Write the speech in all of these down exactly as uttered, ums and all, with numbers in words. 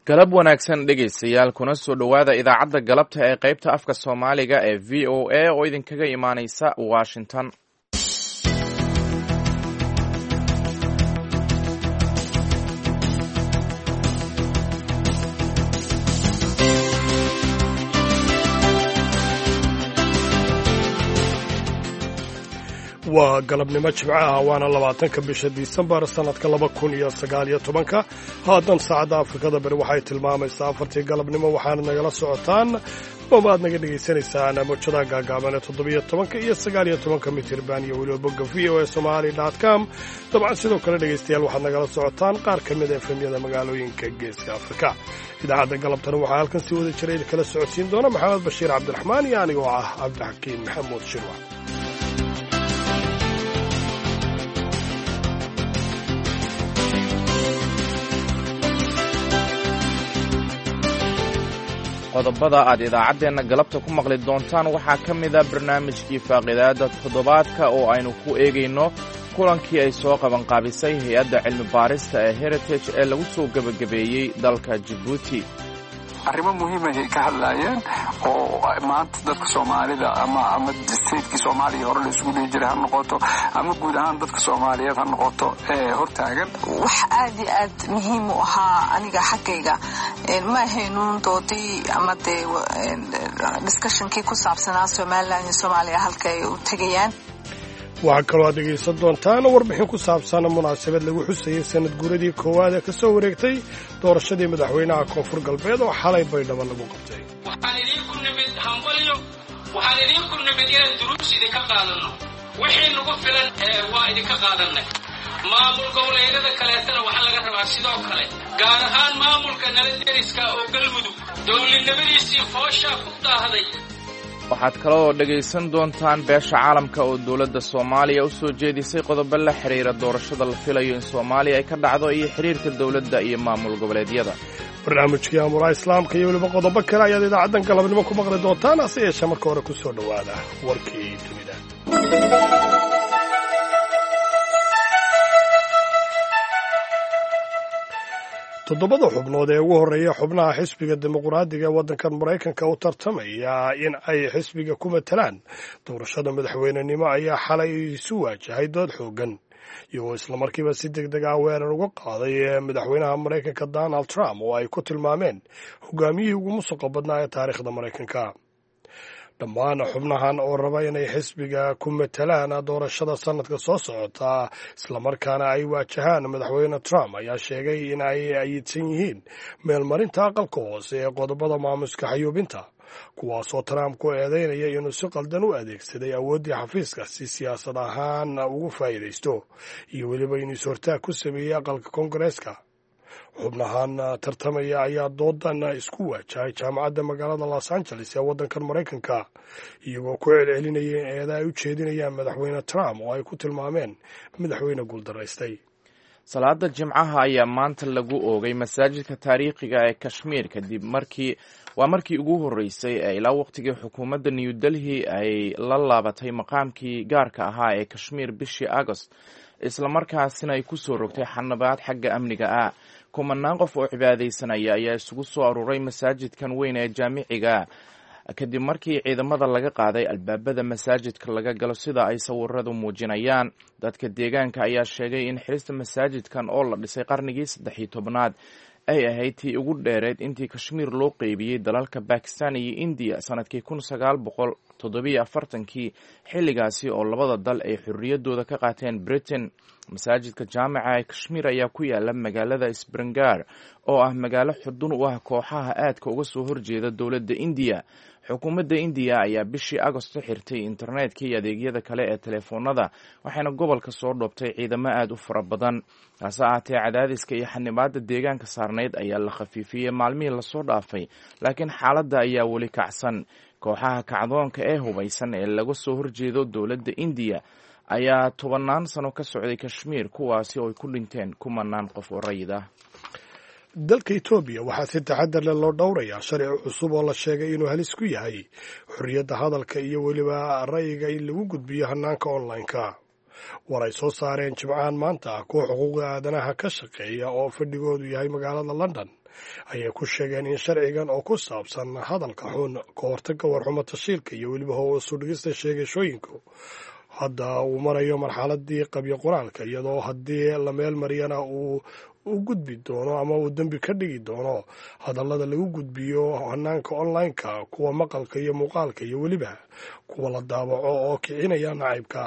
galab wanaagsan dhegaystayaal kuna soo dhowaada idaacadda galabta ee qaybta afka soomaaliga ee v o a oo idinkaga imaanaysa washington. waa galabnimo jimco ah waana labaatanka bisha disembar sannadka laba kun iyo sagaal iyo tobanka haatan saacadda afrikada bari waxay tilmaamaysaa afartii galabnimo waxaana nagala socotaan ama aad naga dhegaysanaysaan mawjadaha gaagaaban ee toddobiyo tobanka iyo sagaal iyo tobanka mitirban iyo weliba bogga v o a somali dot com dabcan sidoo kale dhegaystayaal waxaad nagala socotaan qaar ka mid a efemyada magaalooyinka geeska afrika. idaacadda galabtana waxaa halkan sii wada jiray kala socodsiin doona maxamed bashiir cabdiraxmaan iyo anigoo ah cabdixakiin maxamuud shirwa. qodobada aad idaacaddeenna galabta ku maqli doontaan waxaa ka mid a barnaamijkii faaqidaada toddobaadka oo aynu ku eegayno kulankii ay soo qabanqaabisay hay-adda cilmi baarista ee heritage ee lagu soo gebagabeeyey dalka Djibouti. arrimo muhiimahay ka hadlaayeen oo maanta dadka Soomaalida ama ama districtkii Soomaaliya hore la isugu dhigi jiray ha noqoto ama guud ahaan dadka Soomaaliyeed ha noqoto ee hortaagan wax aad iyo aad muhiim u ahaa aniga xaggayga ma haynuun doodii ama dee discussionkii ku saabsanaa Somaliland iyo Soomaaliya halka ay u tegayaan. waxaa kaloo aad dhegaysan doontaan warbixin ku saabsan munaasabad lagu xusayey sanad guuradii koowaad ee ka soo wareegtay doorashadii madaxweynaha koonfur galbeed oo xalay baydhabo lagu qabtay. waxaan idinku nimid hambalyo waxaan idinku nimid inaan duruus idinka qaadanno wixii nagu filan waa idinka qaadannay. maamul goboleedyada kaleetana waxaa laga rabaa sidoo kale gaar ahaan maamulka nala deriska oo galmudug dowladnimadiisii fooshaa ku daahday. waxaad kaloo dhegaysan doontaan beesha caalamka oo dowladda Soomaaliya u soo jeedisay qodobo la xiriira doorashada la filayo in Soomaaliya ay ka dhacdo iyo xiriirka dowladda iyo maamul goboleedyada. barnaamijkii amuraha islaamka iyo weliba qodobo kale ayaad idaacaddan galabnimo ku maqli doontaan hase yeeshee marka hore ku soo dhowaada warkii dunida. toddobada xubnood ee ugu horreeya xubnaha xisbiga dimuqraadiga ee waddankan maraykanka u tartamaya in ay xisbiga ku matalaan doorashada madaxweynenimo ayaa xalay isu waajahay dood xooggan iyagoo islamarkiiba si deg deg ah weerar uga qaaday madaxweynaha maraykanka donald trump oo ay ku tilmaameen hogaamiyihii ugu musuqa badnaa ee taariikhda maraykanka. dhammaan xubnahan oo raba inay xisbiga ku matalaan doorashada sanadka soo socota islamarkaana ay waajahaan madaxweyne Trump ayaa sheegay in ay ayidsan yihiin meelmarinta aqalka hoose ee qodobada maamuska xayuubinta kuwaasoo Trump ku eedeynaya inuu si qaldan u adeegsaday awooddii xafiiska si siyaasad ahaan ugu faa'iidaysto iyo weliba inuu is-hortaag ku sameeyey aqalka koongareeska. xubnahan tartamaya ayaa doodan isku waajahay jaamacadda magaalada Los Angeles ee waddankan maraykanka iyagoo ku celcelinaya in eedaha ay u jeedinayaan madaxweyne Trump oo ay ku tilmaameen madaxweyne guuldaraystay. salaada jimcaha ayaa maanta lagu oogay masaajidka taariikhiga ee Kashmir kadib markii waa markii ugu horreysay ee ilaa waqtigii xukuumadda New Delhi ay la laabatay maqaamkii gaarka ahaa ee Kashmir bishii August isla markaasina ay ku soo rogtay xanabaad xagga amniga ah. kumanaan qof oo cibaadaysanaya ayaa isugu soo aruuray masaajidkan weyn ee jaamiciga kadib markii ciidamada laga qaaday albaabada masaajidka laga galo sida ay sawiradu muujinayaan. dadka deegaanka ayaa sheegay in xirista masaajidkan oo la dhisay qarnigii saddex iyo tobnaad ay ahayd tii ugu dheereed intii Kashmir loo qeybiyey dalalka Bakistan iyo India sanadkii kun sagaal boqol toddobiyo afartankii xilligaasi oo labada dal ay xorriyadooda ka qaateen Britain. masaajidka jaamica ee Kashmir ayaa ku yaala magaalada Srinagar oo ah magaalo xudun u ah kooxaha aadka uga soo horjeeda dowladda India. xukuumadda India ayaa bishii Agosto xirtay internetka iyo adeegyada kale ee telefoonada waxayna gobolka soo dhoobtay ciidamo aad u fara badan. hase ahaatee cadaadiska iyo xanibaadda deegaanka saarneyd ayaa la khafiifiyey maalmihii lasoo dhaafay laakiin xaaladda ayaa weli kacsan. kooxaha kacdoonka ee hubaysan ee laga soo horjeedo dowladda India ayaa tobannaan sano ka socday Kashmir kuwaasi oo ay ku dhinteen kumanaan qof oo rayid ah. dalka Itoobiya waxaa si taxadar leh loo dhowrayaa sharci cusub oo la sheegay inuu halis ku yahay xorriyadda hadalka iyo weliba ra'yiga in lagu gudbiyo hannaanka online-ka. war ay soo saareen jimcahan maanta kuwa xuquuqda aadanaha ka shaqeeya oo fadhigoodu yahay magaalada london ayay ku sheegeen in sharcigan oo ku saabsan hadalka xun ka hortagga warxumo tashiilka iyo weliba hoos u dhigista sheegashooyinku hadda uu marayo marxaladii qabyo qoraalka iyadoo haddii la meel mariyana uu u gudbi doono ama uu dembi ka dhigi doono hadallada lagu gudbiyo hanaanka online-ka kuwa maqalka iyo muuqaalka iyo weliba kuwa la daabaco oo kicinaya nacaybka.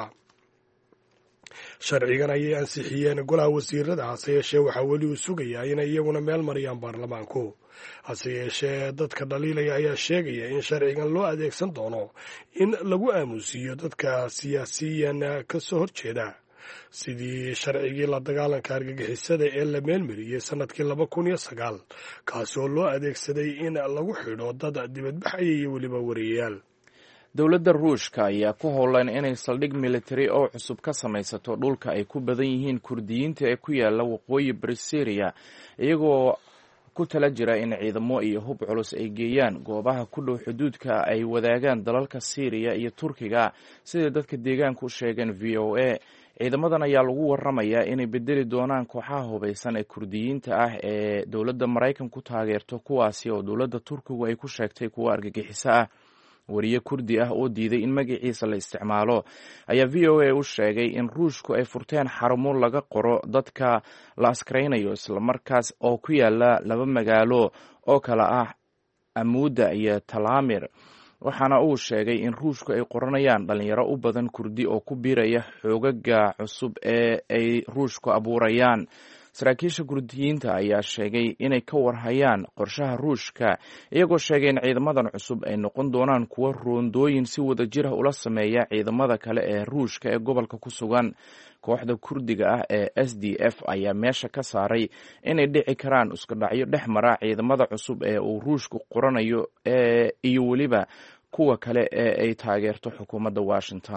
sharcigan ayay ansixiyeen golaha wasiirada hase yeeshee waxaa weli uu sugayaa inay iyaguna meel mariyaan baarlamaanku. hase yeeshee dadka dhaliilaya ayaa sheegaya in sharcigan loo adeegsan doono in lagu aamusiiyo dadka siyaasiyan ka soo horjeeda sidii sharcigii la dagaalanka argagixisada ee la meelmariyey sanadkii laba kun iyo sagaal kaasi oo loo adeegsaday in lagu xidho dad dibadbaxaya iyo weliba wariyayaal. dowladda ruushka ayaa ku howlan inay saldhig militari oo cusub ka samaysato dhulka ay ku badan yihiin kurdiyiinta ee ku yaala waqooyi bari syriya iyagoo ku tala jira in ciidamo iyo hub culus ay geeyaan goobaha ku dhow xuduudka ay wadaagaan dalalka syriya iyo turkiga siday dadka deegaanka u sheegeen v o a. ciidamadan ayaa lagu waramayaa inay bedeli doonaan kooxaha hubaysan ee kurdiyiinta ah ee dowladda maraykan ku taageerto kuwaasi oo dowladda turkigu ay ku sheegtay kuwa argagixiso ah. wariye kurdi ah oo diiday in magaciisa la isticmaalo ayaa v o a u sheegay in ruushku ay furteen xarumo laga qoro dadka la askaraynayo islamarkaas oo ku yaala laba magaalo oo kala ah amuuda iyo talaamir, waxaana uu sheegay in ruushku ay qoranayaan dhalinyaro u badan kurdi oo ku biiraya xoogaga cusub ee ay ruushku abuurayaan. saraakiisha kurdiyiinta ayaa sheegay inay ka warhayaan qorshaha ruushka iyagoo sheegay in ciidamadan cusub ay noqon doonaan kuwa roondooyin si wada jir ah ula sameeya ciidamada kale ee ruushka ee gobolka ku sugan. kooxda kurdiga ah ee s d f ayaa meesha ka saaray inay dhici karaan iska dhacyo dhex mara ciidamada cusub ee uu ruushku qoranayo iyo weliba kuwa kale ee ay taageerto xukuumadda washington.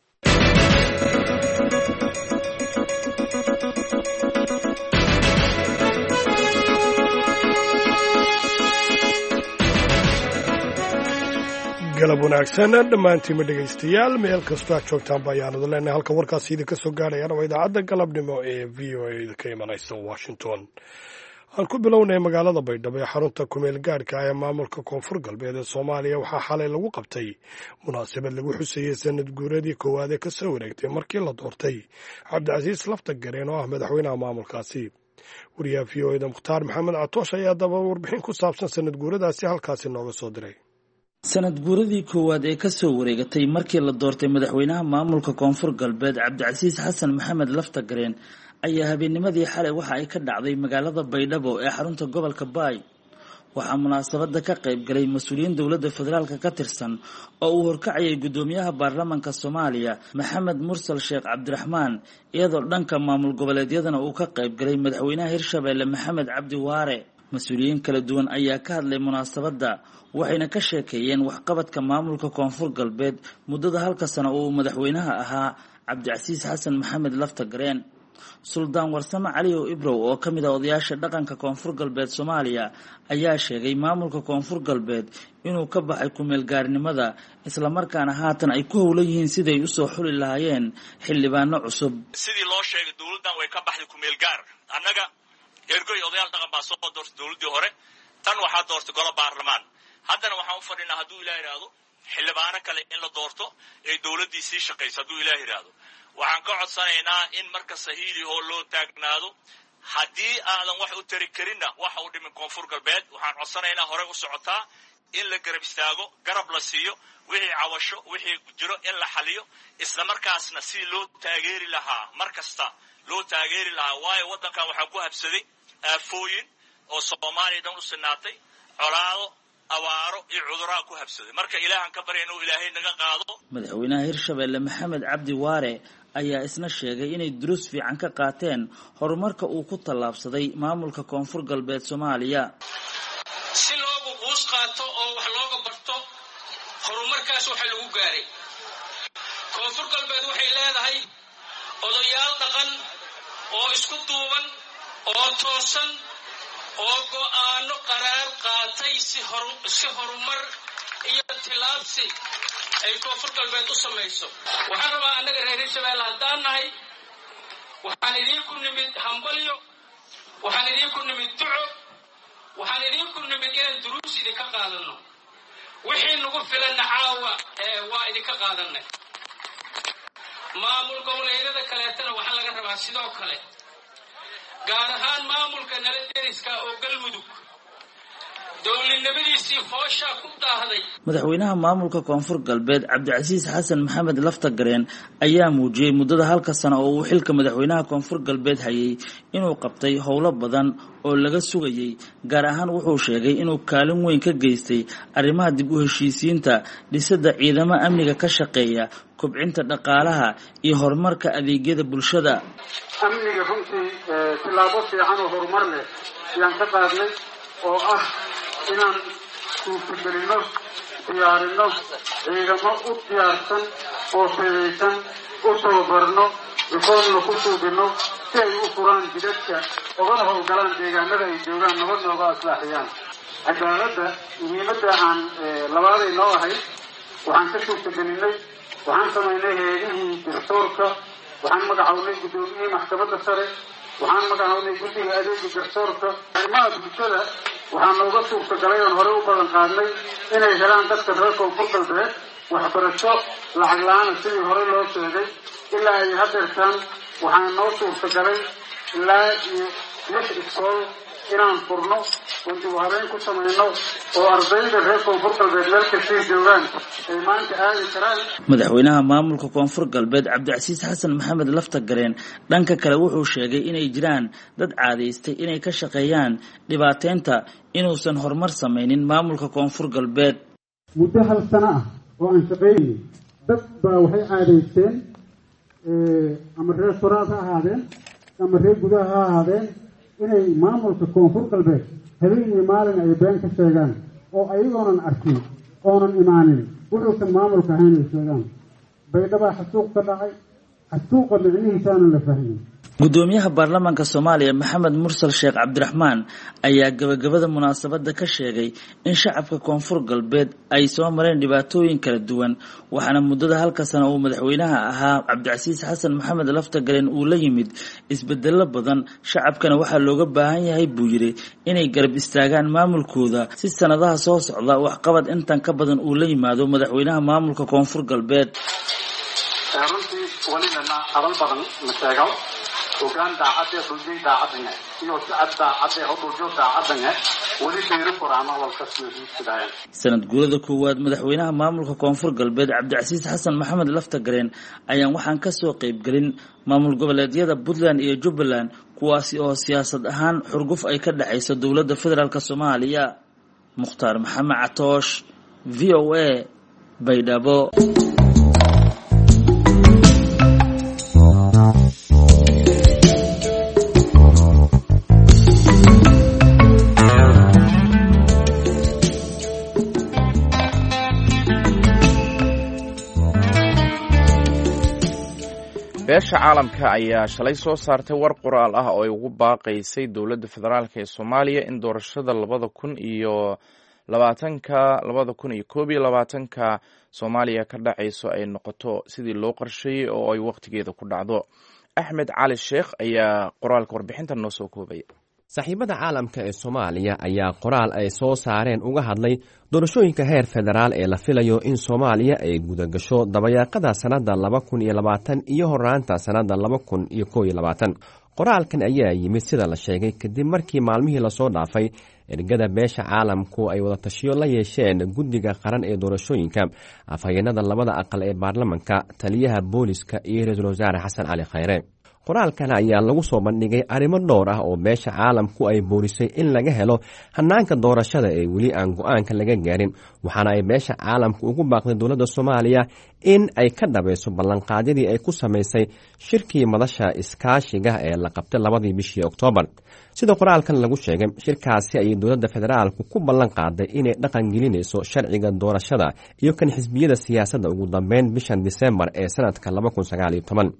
galab wanaagsan dhammaantiinma dhegaystayaal meel kastoo aad joogtaanba ayaanadu leenahay halka warkaasi idinka soo gaadhayaan waa idaacadda galabnimo ee v o a idinka imanaysa washington. aan ku bilownay magaalada baydhabo ee xarunta kumeel gaadhka ee maamulka koonfur galbeed ee soomaaliya waxaa xalay lagu qabtay munaasabad lagu xuseeyey sanad guuradii koowaad ee kasoo wareegtay markii la doortay cabdicasiis lafta gareen oo ah madaxweynaha maamulkaasi. wariyaha v o eda mukhtaar maxamed catoosh ayaa daba warbixin ku saabsan sanad guuradaasi halkaasi nooga soo diray. sanad guuradii koowaad ee kasoo wareegatay markii la doortay madaxweynaha maamulka koonfur galbeed cabdicasiis xasan maxamed lafta gareen ayaa habeennimadii xalay waxa ay ka dhacday magaalada baydhabo ee xarunta gobolka baay. waxaa munaasabada ka qayb galay mas-uuliyiin dowladda federaalka ka tirsan oo uu horkacayay guddoomiyaha baarlamaanka soomaaliya maxamed mursal sheekh cabdiraxmaan iyadoo dhanka maamul goboleedyadana uu ka qayb galay madaxweynaha hirshabeelle maxamed cabdi waare. mas-uuliyiin kala duwan ayaa ka hadlay munaasabadda waxayna ka sheekeeyeen waxqabadka maamulka koonfur galbeed muddada halka sano oo uu madaxweynaha ahaa cabdicasiis xasan maxamed lafta gareen. suldaan warsame caliyow ibrow oo ka mid ah odayaasha dhaqanka koonfur galbeed soomaaliya ayaa sheegay maamulka koonfur galbeed inuu ka baxay kumeel gaarnimada islamarkaana haatan ay ku howlan yihiin siday usoo xuli lahaayeen xildhibaano cusub. sidii loo sheegay dowladdan way ka baxday kumeel gaar. annaga ergoy odayaal dhaqan baa soo doortay dowladdii hore, tan waxaa doortay golo baarlamaan. haddana waxaan u fadhinaa hadduu ilaah yidhaahdo xildhibaano kale in la doorto ee dowladdii sii shaqayso hadduu ilaah yidhaahdo. waxaan ka codsanaynaa in marka sahiilihoo loo taagnaado. haddii aadan wax u tari karinna waxa u dhimin koonfur galbeed waxaan codsanaynaa horey u socotaa in la garab istaago, garab la siiyo, wixii cawasho wixii jiro in la xaliyo, isla markaasna si loo taageeri lahaa mar kasta loo taageeri lahaa. waayo waddankan waxaa ku habsaday aafooyin oo soomaaliya dhan u sinaatay, colaado, awaaro iyo cuduraa ku habsaday. marka ilaahan ka barya inuu ilaahay naga qaado. madaxweynaha hirshabeelle maxamed cabdi waare ayaa isna sheegay inay duruus fiican ka qaateen horumarka uu ku tallaabsaday maamulka koonfur galbeed soomaaliya. si loogu quus qaato oo wax looga barto horumarkaas waxa lagu gaaray. koonfur galbeed waxay leedahay odayaal dhaqan oo isku duuban oo toosan oo go'aano qaraar qaatay si hor si horumar iyo tilaabsi ay koonfur galbeed u samayso. waxaan rabaa annaga reer Hirshabeelle haddaan nahay waxaan idinku nimid hambalyo, waxaan idinku nimid duco, waxaan idinku nimid inaan duruus idinka qaadano. wixii nagu filan caawa ee waa idinka qaadanay. maamul goboleedyada kaleetana waxaa laga rabaa sidoo kale, gaar ahaan maamulka nala deriska oo Galmudug dowladnimadiisii foosha ku daahday. madaxweynaha maamulka koonfur galbeed Cabdicasiis Xasan Maxamed Laftagareen ayaa muujiyay muddada halka sano oo uu xilka madaxweynaha koonfur galbeed hayay inuu qabtay howlo badan oo laga sugayay. gaar ahaan wuxuu sheegay inuu kaalin weyn ka geystay arrimaha dib u heshiisiinta, dhisida ciidamo amniga ka shaqeeya, kobcinta dhaqaalaha iyo horumarka adeegyada bulshada. amniga runtii tilaabo fiican oo horumar leh ayaan ka qaadnay oo ah inaan suurtagelino diyaarino ciidamo u diyaarsan oo fedaysan u tababarno ikoonna ku suubino si ay u furaan jidadka ogana howlgalaan deegaanada ay joogaan nabad nooga aslaaxiyaan. cadaaladda muhiimadda aan labaaday noo ahayd waxaan ka suurtagelinay, waxaan samaynay heerihii garsoorka, waxaan magacawnay guddoomiyihii maxkamadda sare, waxaan magacawnay guddiga adeega garsoorka. arrimaha bulshada waxaa nooga suurtagalay oon hore u badan qaadnay inay helaan dadka reer koonfur galbeed waxbarasho lacag la-aana sidii hore loo sheegay. ilaa ay hadeertaan waxaa noo suurtagalay ilaa iyo lix iskool inaan furno oon dib u habeyn ku samayno oo ardayda reer koonfur galbeed meel kastay joogaan ay maanta aadi karaan. madaxweynaha maamulka koonfur galbeed Cabdicasiis Xasan Maxamed Laftagareen dhanka kale wuxuu sheegay inay jiraan dad caadaystay inay ka shaqeeyaan dhibaateynta inuusan horumar samaynin maamulka koonfur galbeed. muddo hal sano ah oo aan shaqeynay dad baa waxay caadaysteen ama reer suraad ha ahaadeen ama reer gudaha ha ahaadeen inay maamulka koonfur galbeed habeen iyo maalin ay been ka sheegaan oo ayagoonan arkin oonan imaanin wuxuusan maamulka ahayn ay sheegaan. baydhaba xasuuq ka dhacay, xasuuqa micnihiisaanan la fahmin. gudoomiyaha baarlamaanka Soomaaliya Maxamed Mursal Sheekh Cabdiraxmaan ayaa gabagabada munaasabada ka sheegay in shacabka koonfur galbeed ay soo mareen dhibaatooyin kala duwan, waxaana muddada halka sano uu madaxweynaha ahaa Cabdicasiis Xasan Maxamed Laftagareen uu la yimid isbedelo badan. shacabkana waxaa looga baahan yahay buu yiri inay garab istaagaan maamulkooda si sanadaha soo socda waxqabad intan ka badan uu la yimaado madaxweynaha maamulka koonfur galbeed. runtii walina hadal badan ma sheego ogaan daacadda dhulkii daacadna iyo sacadda daacadda hawljo daacadna wali beeru quraana walka sidaayeen. sanad guurada koowaad madaxweynaha maamulka koonfur galbeed Cabdicasiis Xasan Maxamed Laftagareen ayaan waxaan ka soo qayb galin maamul goboleedyada Puntland iyo Jubbaland kuwaasi oo siyaasad ahaan xurguf ay ka dhaxayso dowladda federaalka Soomaaliya. Mukhtaar Maxamed Catoosh, V O A, Baydhabo. beesha caalamka ayaa shalay soo saartay war qoraal ah oo ay ugu baaqaysay dowladda federaalk ee Soomaaliya in doorashada labada kun iyo labaatanka labada kun iyo koob iyo labaatanka Soomaaliya ka dhacayso ay noqoto sidii loo qorsheeyay oo ay waqtigeeda ku dhacdo. Axmed Cali Sheekh ayaa qoraalka warbixinta noo soo koobay. saaxiibada caalamka ee Soomaaliya ayaa qoraal ay soo saareen uga hadlay doorashooyinka heer federaal ee la filayo in Soomaaliya ay guda gasho dabayaaqada sanada laba kun iyo labaatan iyo horaanta sanada laba kun iyo koob iyo labaatan. qoraalkan ayaa yimid sida la sheegay kadib markii maalmihii la soo dhaafay ergada beesha caalamku ay wada tashiyo la yeesheen guddiga qaran ee doorashooyinka, afhayeenada labada aqal ee baarlamanka, taliyaha booliska iyo ra-iisul wasaare Xasan Cali Khayre. qoraalkan ayaa lagu soo bandhigay arrimo dhowr ah oo beesha caalamku ay boorisay in laga helo hanaanka doorashada ee weli aan go-aanka laga gaarin, waxaana ay beesha caalamku ugu baaqday dowladda Soomaaliya in ay ka dhabayso ballanqaadyadii ay ku samaysay shirkii madasha iskaashiga ee la qabtay labadii bishii Oktoobar. sida qoraalkan lagu sheegay, shirkaasi ayay dowladda federaalku ku ballan qaaday inay dhaqan gelinayso sharciga doorashada iyo kan xisbiyada siyaasadda ugu dambeyn bishan Diseembar ee sanadka laba kun sagaal iyo toban.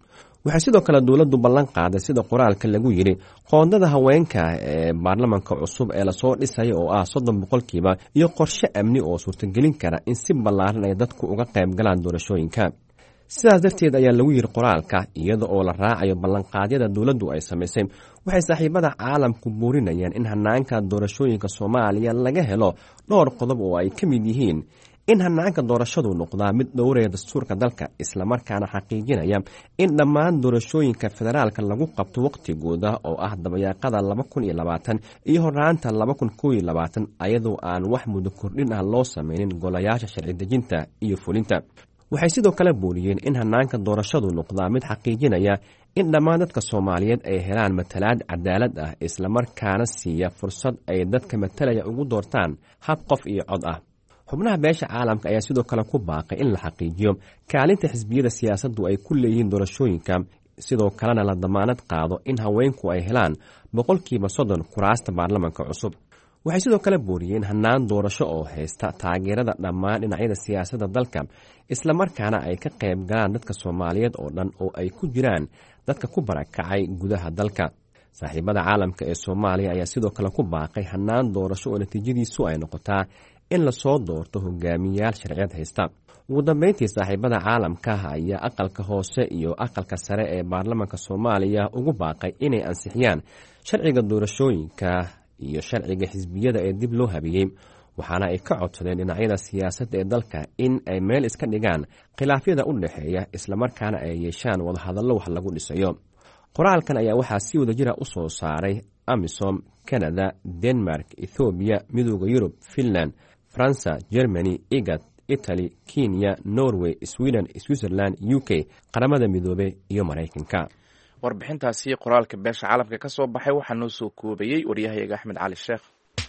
waxay sidoo kale dowladdu ballan qaaday sida qoraalka lagu yidhi qoondada haweenka ee baarlamanka cusub ee lasoo dhisaya oo ah soddon boqolkiiba iyo qorshe amni oo suurtagelin kara in si ballaaran ay dadku uga qayb galaan doorashooyinka. sidaas darteed ayaa lagu yidhi qoraalka, iyada oo la raacayo ballanqaadyada dowladdu ay samaysay, waxay saaxiibada caalamku buurinayaan in hanaanka doorashooyinka Soomaaliya laga helo dhowr qodob oo ay ka mid yihiin in hanaanka doorashadu noqdaa mid dhowraya dastuurka dalka, islamarkaana xaqiijinaya in dhammaan doorashooyinka federaalka lagu qabto waqtigooda oo ah dabayaaqada laba kun iyo labaatan iyo horraanta laba kun kow iyo labaatan, ayadoo aan wax muddo kordhin ah loo samaynin golayaasha sharci dejinta iyo fulinta. waxay sidoo kale buuriyeen in hanaanka doorashadu noqdaa mid xaqiijinaya in dhammaan dadka Soomaaliyeed ay helaan matalaad cadaalad ah, islamarkaana siiya fursad ay dadka matalaya ugu doortaan hab qof iyo cod ah. xubnaha beesha caalamka ayaa sidoo kale ku baaqay in la xaqiijiyo kaalinta xisbiyada siyaasaddu ay ku leeyihiin doorashooyinka, sidoo kalena la damaanad qaado in haweenku ay helaan boqolkiiba soddon kuraasta baarlamanka cusub. waxay sidoo kale buuriyeen hanaan doorasho oo haysta taageerada dhammaan dhinacyada siyaasadda dalka, islamarkaana ay ka qayb galaan dadka Soomaaliyeed oo dhan oo ay ku jiraan dadka ku barakacay gudaha dalka. saaxiibada caalamka ee Soomaaliya ayaa sidoo kale ku baaqay hanaan doorasho oo natiijadiisu ay noqotaa in lasoo doorto hogaamiyayaal sharciyad haysta. ugu dambeyntii saaxiibada caalamka ayaa aqalka hoose iyo aqalka sare ee baarlamanka Soomaaliya ugu baaqay inay ansixiyaan sharciga doorashooyinka iyo sharciga xisbiyada ee dib loo habiyey, waxaana ay ka codsadeen dhinacyada siyaasadda ee dalka in ay meel iska dhigaan khilaafyada u dhexeeya, islamarkaana ay yeeshaan wadahadallo wax lagu dhisayo. qoraalkan ayaa waxaa si wadajira u soo saaray Amisom, Canada, Denmark, Ethiopia, Midowga Yurub, Finland, Faransa, Germany, Igad, Italy, Kenya, Norway, Sweden, Switzerland, U K, qaramada midoobay iyo Maraykanka. warbixintaasi qoraalka beesha caalamka ka soo baxay waxaa noo soo koobayey waryahayaga Axmed Cali Sheekh.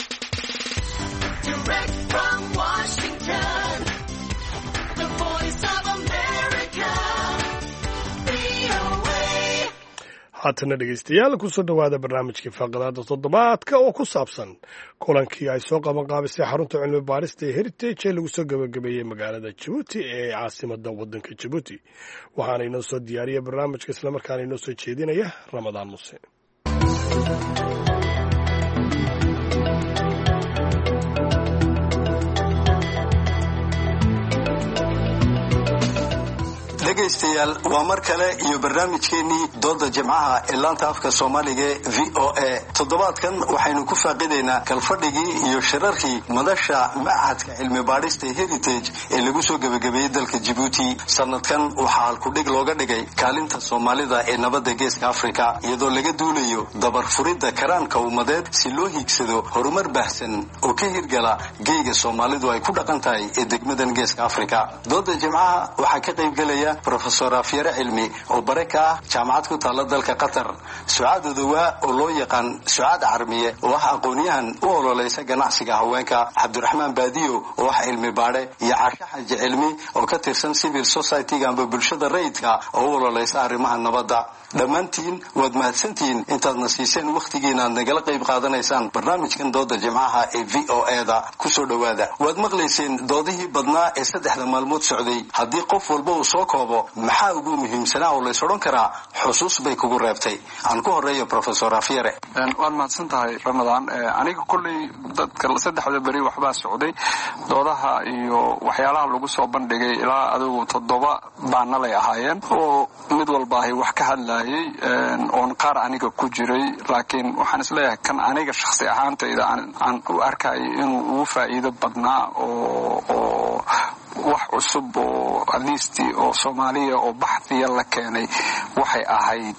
haatana dhegeystayaal kusoo dhowaada barnaamijkii faaqadaada toddobaadka oo ku saabsan kulankii ay soo qaban qaabisay xarunta cilmi baarista ee heritage ee lagu soo gabagabeeyey magaalada Jabuuti ee caasimada wadanka Jabuuti. waxaana inoo soo diyaariyay barnaamijka islamarkaana inoo soo jeedinaya Ramadaan Muse. dhegaystayaal waa mar kale iyo barnaamijkeenii dooda jimcaha ee laanta afka Soomaaliga ee V O A. toddobaadkan waxaynu ku faaqidaynaa kalfadhigii iyo shirarkii madasha machadka cilmi baadhista heritage ee lagu soo gabagabeeyey dalka Djibouti. sanadkan waxaa halkudhig looga dhigay kaalinta Soomaalida ee nabadda geeska Afrika, iyadoo laga duulayo dabar furidda karaanka ummadeed si loo hiigsado horumar baahsan oo ka hirgala geega Soomaalidu ay ku dhaqan tahay ee degmadan geeska Afrika. dooda jimcaha waxaa ka qaybgalaya Professor Afyare Cilmi oo bare ka ah jaamacad ku taala dalka Qatar, Sucaad Odowa oo loo yaqaan Sucaad Carmiye oo ah aqoonyahan u ololeysa ganacsiga haweenka, Cabdiraxmaan Baadiyo oo ah cilmi baare, iyo Caasha Xaji Cilmi oo ka tirsan civil society-ga amba bulshada rayidka oo u ololeysa arrimaha nabadda. dhammaantiin waad mahadsantihiin intaad na siiseen waqtigiina aad nagala qayb qaadanaysaan barnaamijkan dooda jimcaha ee V O A-da. kusoo dhowaada. waad maqlayseen doodihii badnaa ee saddexda maalmood socday. haddii qof walba uu soo koobo maxaa ugu muhiimsanaa oo lays odhan karaa xusuus bay kugu reebtay? aan ku horeeyo Professor Afyare. waad mahadsan tahay Ramadaan. aniga kulley dadka saddexda beri waxbaa socday, doodaha iyo waxyaalaha lagu soo bandhigay ilaa adigu toddoba baanalay ahaayeen oo mid walba ay wax ka hadlayeen oon qaar aniga ku jiray, laakiin waxaan isleeyahay kan aniga shakhsi ahaantayda aan u arkay inuu ugu faa'iido badnaa oo oo wax cusub oo alisti oo Soomaaliya oo baxdiya la keenay waxay ahayd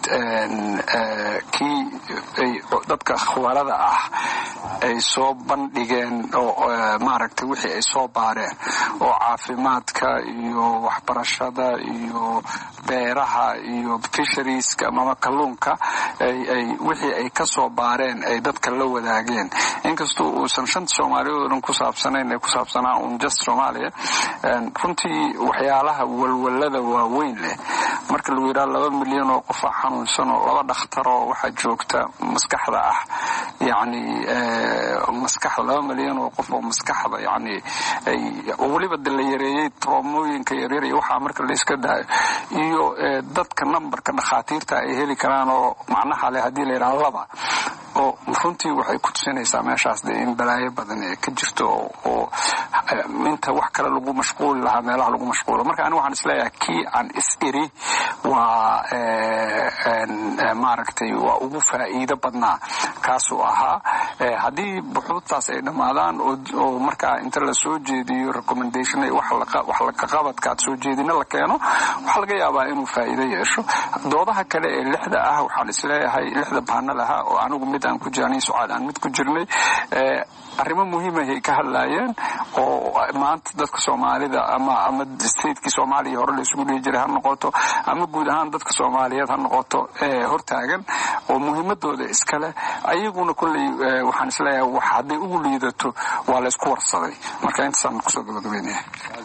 kii ay dadka khawaalada ah ay soo bandhigeen oo maaragtay wixii ay soo baareen oo caafimaadka iyo waxbarashada iyo beeraha iyo fisheries-ka ama kalluunka ay ay wixii ay ka soo baareen ay dadka la wadaageen. inkastoo uusan shanta Soomaaliyeed oo dhan ku saabsanayn ay ku saabsanaa un just Soomaaliya, runtii waxyaalaha walwalada waaweyn leh marka lagu yidhaha laba milyan oo qof xanuunsan oo laba dhakhtar oo waxaa joogta maskaxda ah yani maskaxda laba milyan oo qof oo maskaxda yani weliba de la yareeyey troomooyinka yaryar iyo waxaa marka la iska daayo iyo dadka nambarka dhakhaatiirta ay heli karaan oo macnaha leh haddii la yidhaha laba oo runtii waxay ku tusinaysaa meeshaas de in balaayo badan ee ka jirto oo inta wax kale lagu mashquuli lahaa meelaha lagu mashquulo marka aniga waxaan isleeyahay kii aan is iri waa maaragtay waa ugu faa'iido badnaa kaasuu ahaa haddii buxuudtaas ay dhammaadaan oo markaa inta la soo jeediyo recommendation wax lakaqabadka aad soo jeedina la keeno waxaa laga yaabaa inuu faa'iido yeesho doodaha kale ee lixda ah waxaan isleeyahay lixda baanal ahaa oo anigu mid aan ku jirnay sucaad aan mid ku jirnay arrimo muhiimahay ka hadlaayeen oo maanta dadka soomaalida ama ama stateki soomaaliya hore la isugu dhihi jiray ha noqoto ama guud ahaan dadka soomaaliyeed ha noqoto hortaagan oo muhiimadooda iskale ayaguna kolley waxaan isleeyahay wax hadday ugu liidato waa la isku warsaday marka intaasaan kusoo gabagabeynaya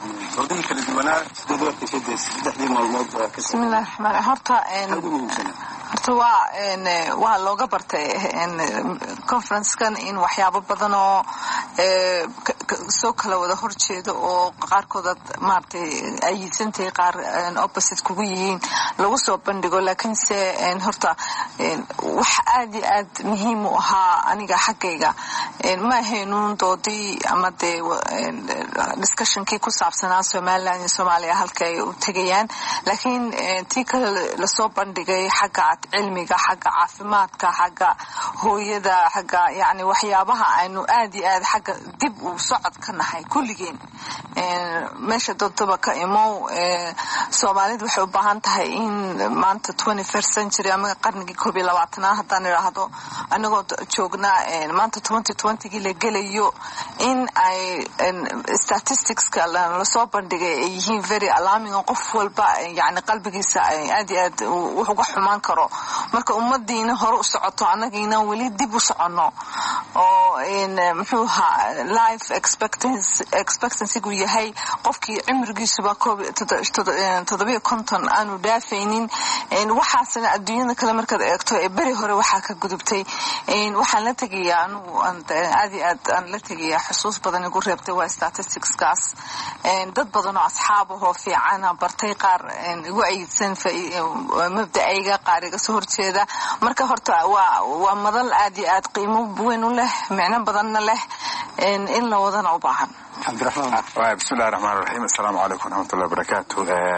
bismillahi raxmaan horta horta waa waa looga bartay conferencekan in waxyaabo badan oo soo kala wada horjeeda oo qaarkooda maaragtay ayisantahay qaar opposite kugu yihiin lagu soo bandhigo laakiinse horta wax aad iyo aad muhiim u ahaa aniga xaggayga ma ahaynuun doodii ama dee discussionkii ku saabsanaa somaliland iyo soomaaliya halka ay u tegayaan laakiin tii kale lasoo bandhigay xagga cilmiga xagga caafimaadka xagga hooyada xagga yani waxyaabaha aynu aad iyo aad xagga dib u socod ka nahay kulligeen meesha doodaba ka imow soomaalidu waxay u baahan tahay in maanta twenty-first century ama qarnigii koob iyo labaatanaad haddaan idhaahdo anagoo joognaa maanta twenty twentygii la gelayo in ay statisticska lasoo bandhigay ay yihiin very alarming oo qof walba yani qalbigiisa aad iyo aad wax uga xumaan karo marka ummadiina hore u socoto annagiina weli dib u soconno oo muxuu ahaa life expectancygu yahay qofkii cimrigiisuba toddobiyo konton aanu dhaafaynin waxaasna adduunyada kale markaad eegto ee beri hore waxaa ka gudubtay waxaan la tegayaa anugu aad iyo aad aan la tegayaa xusuus badan igu reebtay waa statisticskaas dad badan oo asxaab ahoo fiicana bartay qaar igu ayidsan mabda'ayga qaar iga soo horjeeda marka horta waa waa madal aad iyo aad qiimo weyn u leh micno badanna leh in la wadana u baahan bismillahi raxmaan raxiim assalaamu calaykum waraxmatullahi wabarakaatu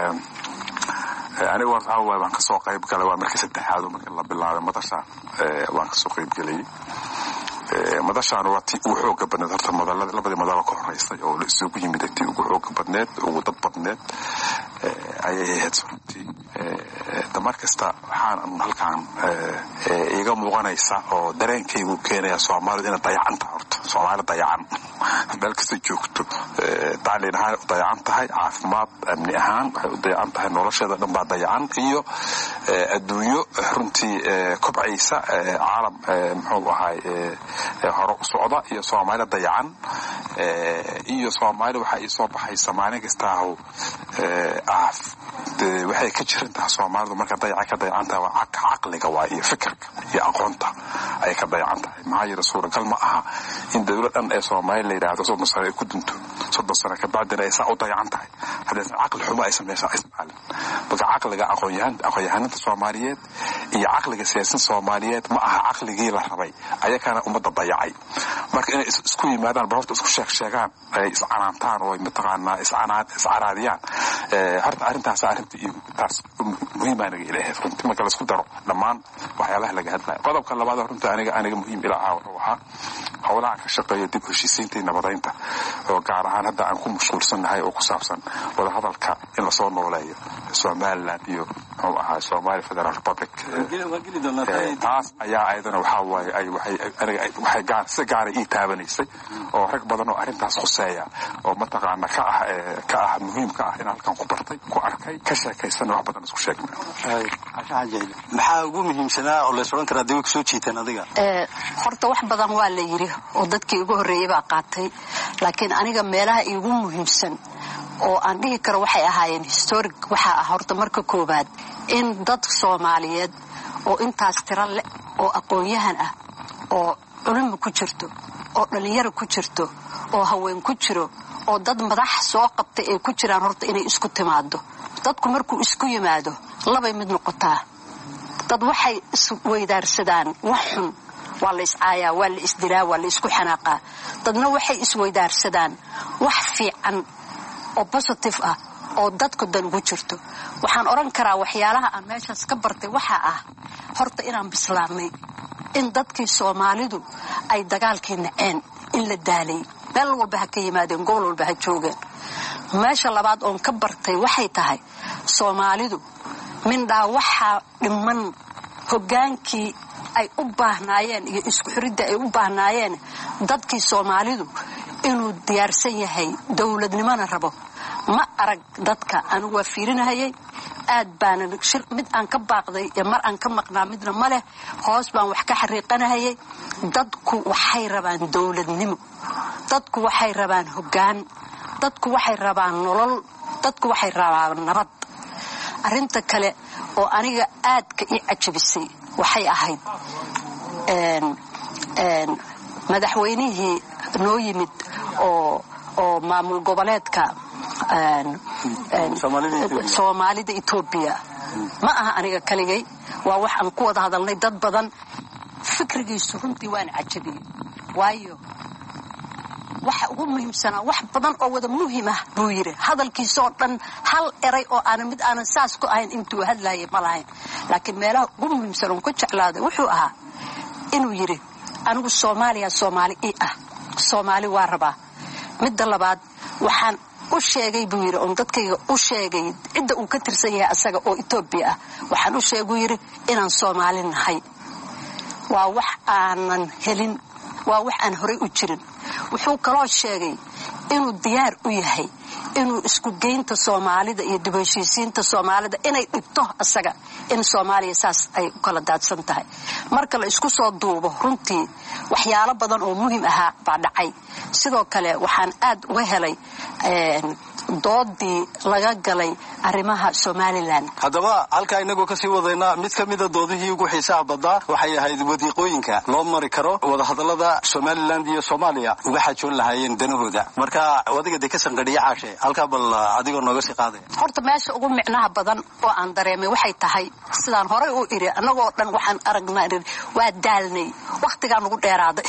aniga waxaa waay waan kasoo qayb galay waa markii saddexaad markii la bilaabay madasha waan kasoo qayb gelay madashaan waa tii ugu xooga badneed horta madalada labadii madalo ka horeysay oo la isugu yimid tii ugu xooga badneed ugu dad badneed ayay ahayd runtii damar kasta waxaan halkaan iga muuqanaysa oo dareenkaygu keenaya soomaalidu inay dayacanta horta soomaali dayacan meel kasta joogto tacliin ahaan u dayacan tahay caafimaad amni ahaan waxay u dayacan tahay nolosheeda dhan baa dayacan iyo adduunyo runtii kobcaysa caalam muxuu ahay hore u socda iyo soomaali dayacan iyo soomaali waxa ay soo baxaysa maalin kastaahu waxay ka jiran tahay soomaalidu marka dayaca ka dayacan tahay waa caqliga waa iyo fikirka iyo aqoonta ay ka dayacan tahay maxaa yeele suuragal ma aha in dawlad dhan ee soomaali la yidhaahdo soddon sano ay ku dunto soddon sano ka bacdina ay saa u dayacan tahay haddaysan caqli xumo aysan meesha isticmaalin marka caqliga aqoonyahan aqoonyahaninta soomaaliyeed iyo caqliga siyaasan soomaaliyeed ma aha caqligii la rabay ayakana ummadda dayacay marka inay isku yimaadaan ba horta isku sheeg sheegaan ay iscanaantaan oo mataqaanaa iscaraadiyaan horta arrintaas arrinta iyo taas muhiima aniga ilaahay runtii marka laisku daro dhammaan waxyaalaha laga hadlayo qodobka labaad runtii aniga aniga muhiim ilaa ah wuxuu ahaa howlaha ka shaqeeya dib heshiisiinta iyo nabadaynta oo gaar ahaan hadda aan ku mashquulsannahay oo ku saabsan wadahadalka in lasoo nooleeyo somaliland iyo muxuu ahaa somali federal republic taas ayaa ayadana waxaa waaye ay waxay aniga waxay gaar si gaara ii taabanaysay oo rag badan oo arrintaas khuseeya oo mataqaana ka ah ka ah muhiim ka ah in halkan ku bartay ku arkay ka sheekaysana wax badan isku sheegnay maxaa ugu muhiimsanaa oo la soo karaa dib ku soo jiitan adiga ee horta wax badan waa la yiri oo dadkii ugu horeeyay baa qaatay laakiin aniga meelaha ugu muhiimsan oo aan dhihi karo waxay ahaayeen historic waxa ah horta marka koobaad in dad Soomaaliyeed oo intaas tiro leh oo aqoon-yahan ah oo culimo ku jirto oo dhalinyaro ku jirto oo haween ku jiro oo dad madax soo qabtay ay ku jiraan horta inay isku timaado. dadku markuu isku yimaado laba mid noqotaa. dad waxay isweydaarsadaan wax xun, waa la iscaayaa, waa la isdilaa, waa la isku xanaaqaa. dadna waxay isweydaarsadaan wax fiican oo positive ah oo dadku dan ugu jirto. waxaan oran karaa waxyaalaha aan meeshaas ka bartay waxa ah horta inaan bislaanay, in dadkii Soomaalidu ay dagaalkii naceen, in la daalay, meel walba ha ka yimaadeen, gobol walba ha joogeen. meesha labaad oon ka bartay waxay tahay Soomaalidu mindhaa waxaa dhiman hogaankii ay u baahnaayeen iyo isku xiridda ay u baahnaayeen dadkii Soomaalidu inuu diyaarsan yahay, dawladnimana rabo. ma arag dadka anigu waa fiirinahayay, aad baan shir mid aan ka baaqday iyo mar aan ka maqnaa midna ma leh, hoos baan wax ka xariiqanahayay. dadku waxay rabaan dawladnimo, dadku waxay rabaan hoggaan, dadku waxay rabaan nolol, dadku waxay rabaan nabad. arrinta kale oo aniga aad ka ii cajabisay waxay ahayd een een madaxweynihii noo yimid oo oo maamul goboleedka een Soomaalida Itoobiya. ma aha aniga kaligay, waa wax aan ku wada hadalnay dad badan. fikrigiisu runtii waan cajabiyay, waayo waxa ugu muhiimsana wax badan oo wada muhiim ah buu yiri. hadalkiisa oo dhan hal eray oo aan mid aan saas ku ahayn intuu hadlayay ma lahayn, laakiin meelaha ugu muhiimsan oo ku jeclaaday wuxuu ahaa inuu yiri anigu Soomaaliya Soomaali ah, Soomaali waa rabaa. midda labaad waxaan u sheegay buu yiri oo dadkayga u sheegay cidda uu ka tirsan yahay asaga oo Itoobiya ah, waxaan u sheegay yiri inaan Soomaali nahay. waa wax aanan helin, waa wax aan horey u jirin. wuxuu kaloo sheegay inuu diyaar u yahay inuu isku geynta Soomaalida iyo dib u heshiisiinta Soomaalida inay dhigto asaga in Soomaaliya saas ay u kala daadsan tahay. marka la isku soo duubo runtii waxyaalo badan oo muhiim ah baa dhacay. sidoo kale waxaan aad uga helay een doodii laga galay arrimaha Somaliland. haddaba halka inagoo kasii wadayna mid ka mid ah doodihii ugu xiisaha badaa waxay ahayd wadiiqooyinka loo mari karo wada hadallada Somaliland iyo Soomaaliya uga xajoon lahaayeen danahooda. marka wadiga de ka sanqadhiya caashe halka bal adigoo nooga sii qaaday. horta meesha ugu micnaha badan oo aan dareemay waxay tahay sidaan hore u iri anagoo dhan waxaan aragnaa waa daalnay, waqtigaan ugu dheeraaday.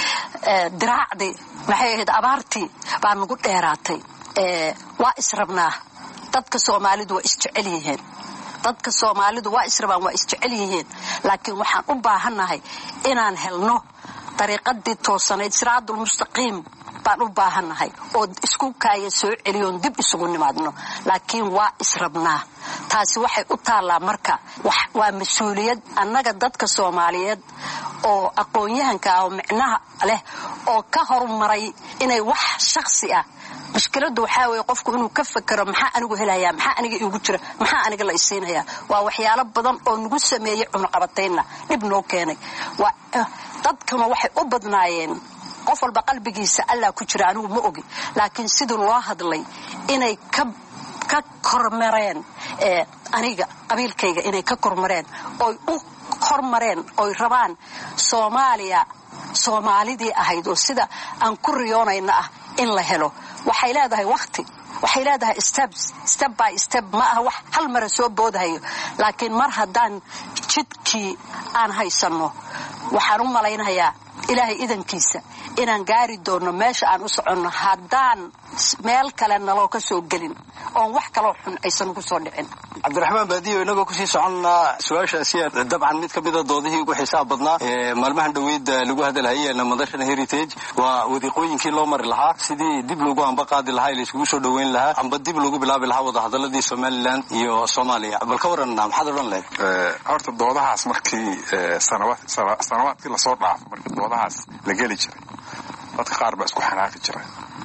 ee diraacday maxay ahayd abaartii baan ugu dheeraatay. ee waa israbnaa. dadka Soomaalidu waa isjecel yihiin, dadka Soomaalidu waa israbaan, waa isjecel yihiin, laakiin waxaan u baahanahay inaan helno dariiqadii toosanayd, siraadul mustaqiim baan u baahanahay oo isku kaaya soo celiyoon dib isugu nimaadno. laakiin waa israbnaa. taasi waxay u taalaa marka waa mas'uuliyad annaga dadka Soomaaliyeed oo aqoon-yahanka ah oo micnaha leh oo ka hormaray inay wax shakhsi ah. mushkiladu waxa weeye qofku inuu ka fakaro maxaa anigu helayaa, maxaa aniga igu jira, maxaa aniga la isiinaya. waa waxyaalo badan oo nagu sameeyay cunaqabatayna dib noo keenay. waa dadkuna waxay u badnaayeen qof walba qalbigiisa Allah ku jira anigu ma ogi, laakiin sidii loo hadlay inay ka ka kormareen ee aniga qabiilkayga inay ka kormareen oo u hormareen oo rabaan Soomaaliya Soomaalidii ahayd oo sida aan ku riyoonayna ah in la helo. waxay leedahay waqti, waxay leedahay steps, step by step, ma aha wax hal mar soo boodayo. laakiin mar haddaan jidkii aan haysano waxaan u malaynayaa ilaahay idankiisa inaan gaari doono meesha aan u soconno haddaan meel kale naloo ka soo gelin oo wax kale xun aysan ku soo dhicin. cabdiraxmaan baadiyo inagoo ku sii soconnaa su-aashaasi dabcan mid ka mid ah doodihii ugu xiisaha badnaa ee maalmahan dhoweyd lagu hadalhayay madashan heritage waa wadiiqooyinkii loo mari lahaa sidii dib loogu amba qaadi lahaa la isugu soo dhaweyn lahaa amba dib loogu bilaabi lahaa wada hadaladii Somaliland iyo Soomaaliya. bal ka waran maxaad odhan lahayd? horta doodahaas markii sanawaadkii lasoo dhaafo markii doodahaas la geli jiray dadka qaar baa isku xanaaqi jiray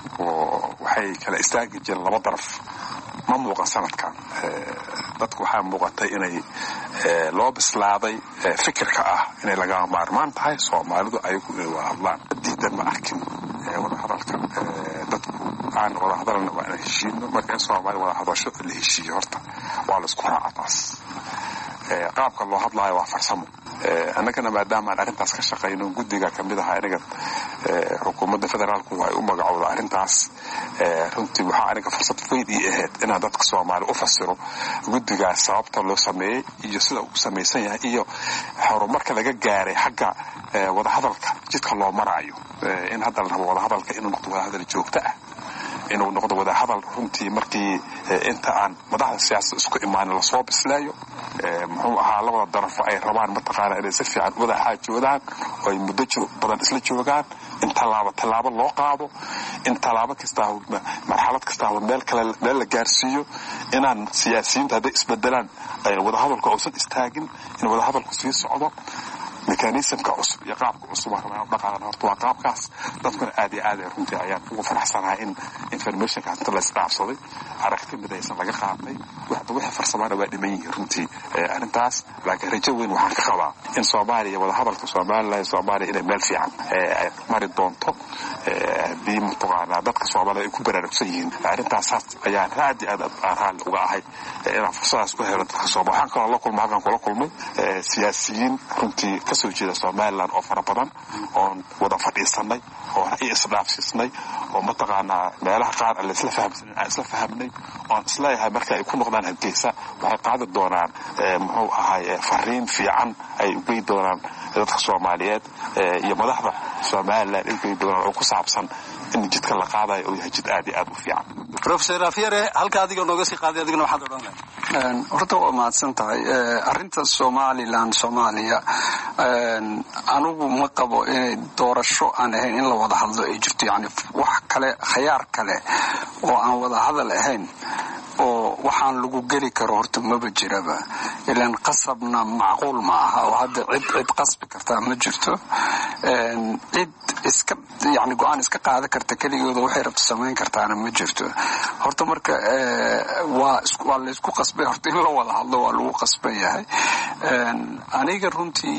oo waxay kala istaagi jireen laba daraf. ma muuqan sanadkan dadku waxaa muuqatay inay loo bislaaday fikirka ah inay laga maarmaan tahay Soomaalidu ayagu inay wada hadlaan. diidan ma arkin wada hadalka dadku aan wada hadalna waa inay heshiino. marka in Soomaali wada hadasho la heshiiyo horta waa la isku raacaa taas. qaabka loo hadlaayo waa farsamo annagana maadaama aan arrintaas ka shaqayno guddiga ka mid ahaa aniga xukuumadda federaalku waxay u magacowda arrintaas runtii waxaa aniga fursad weyn ii ahayd inaan dadka soomaali u fasiro guddigaas sababta loo sameeyey iyo sida uu samaysan yahay iyo horumarka laga gaaray xagga wadahadalka jidka loo maraayo in hadda la rabo wadahadalka inuu noqdo wadahadal joogto ah inuu noqdo wadahadal runtii markii inta aan madaxda siyaasada isku imaanin lasoo bislaayo muxuu ahaa labada darafo ay rabaan mataqaana inay si fiican wada xaajoodaan oo ay muddo badan isla joogaan in tallaabo tallaabo loo qaado in tallaabo kastaa marxalad kastaa meel kale meel la gaarsiiyo inaan siyaasiyiinta hadday isbedelaan wadahadalku uusan istaagin in wadahadalku sii socdo mekanismka cusub iyo qaabka cusub aan dhaqaadan horta waa qaabkaas dadkuna aad iyo aad ay runtii ayaan ugu faraxsanahay in informationkaas inta la isdhaafsaday aragti midaysan laga qaatay waxba wixii farsamaana waa dhiman yihiin runtii arrintaas laakiin rajo weyn waxaan ka qabaa in soomaaliya wadahadalka somaliland soomaaliya inay meel fiican mari doonto haddii mataqaanaa dadka soomaalida ay ku baraarugsan yihiin arrintaasaas ayaan aad iyo aad aan raalli uga ahay inaan fursadaas ku helo dadka soomaaliya waxaan kaloo la kulmay halkan kula kulmay siyaasiyiin runtii kasoo jeeda somaliland oo fara badan oon wada fadhiisanay oo i isdhaafsiisnay oo mataqaanaa meelaha qaar aan laisla fahamsanin aan isla fahamnay oon isleeyahay marka ay ku noqdaan hargeysa waxay qaadi doonaan muxuu ahay fariin fiican ay ugey doonaan dadka soomaaliyeed iyo madaxda somaliland ugey doonaan oo ku saabsan in jidka la qaadayo uu yahay jid aad iyo aad u fiican. Professor Afyare halka adiga nooga sii qaaday adigana waxaad odhan lahayd horta waa mahadsan tahay arrinta Somaliland Soomaaliya anigu ma qabo inay doorasho aan ahayn in la wada hadlo ay jirto yani wax kale khiyaar kale oo aan wada hadal ahayn oo waxaan lagu geli karo horta maba jiraba ilaan qasabna macquul ma aha oo hadda cid cid qasbi kartaa ma jirto cid iska yani go'aan iska qaada karta keligooda waxay rabto samayn kartaana ma jirto horta marka waa waa la isku qasbay horta in la wada hadlo waa lagu qasban yahay aniga runtii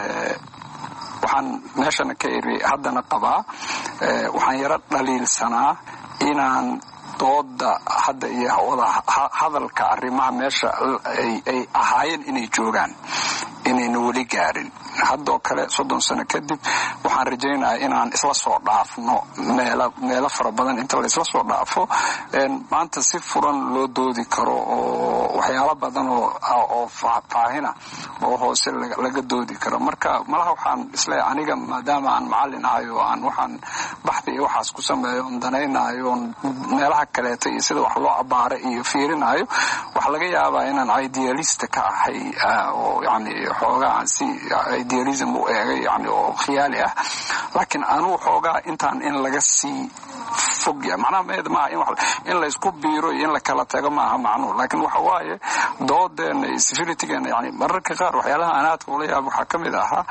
waxaan meeshana ka iri haddana qabaa waxaan yara dhaliilsanaa inaan dooda hadda iyo wada hadalka arrimaha meesha ay ahaayeen inay joogaan inayna weli gaarin haddoo kale soddon sano kadib waxaan rajaynayaa inaan isla soo dhaafno meelo meelo fara badan inta la isla soo dhaafo maanta si furan loo doodi karo oo waxyaalo badan oo oo faahina oo hoose laga doodi karo marka malaha waxaan isleeyahay aniga maadaama aan macallin ahay oo aan waxaan baxdi iyo waxaas ku sameeyo on danaynayo meelaha kaleeto iyo sida wax loo abaaro iyo fiirinayo waxa laga yaabaa inaan idealist ka ahay oo yani xoogaa si idealism u eegay yani oo khiyaali ah laakiin anu xoogaa intaan in laga sii fog yahay macnaha meed ma in wax in la isku biiro in la kala tago ma aha macnuhu laakiin waxa waaye doodeena civility-geena yani mararka qaar waxyaalaha aanaadka ula yaab waxaa ka mid ahaa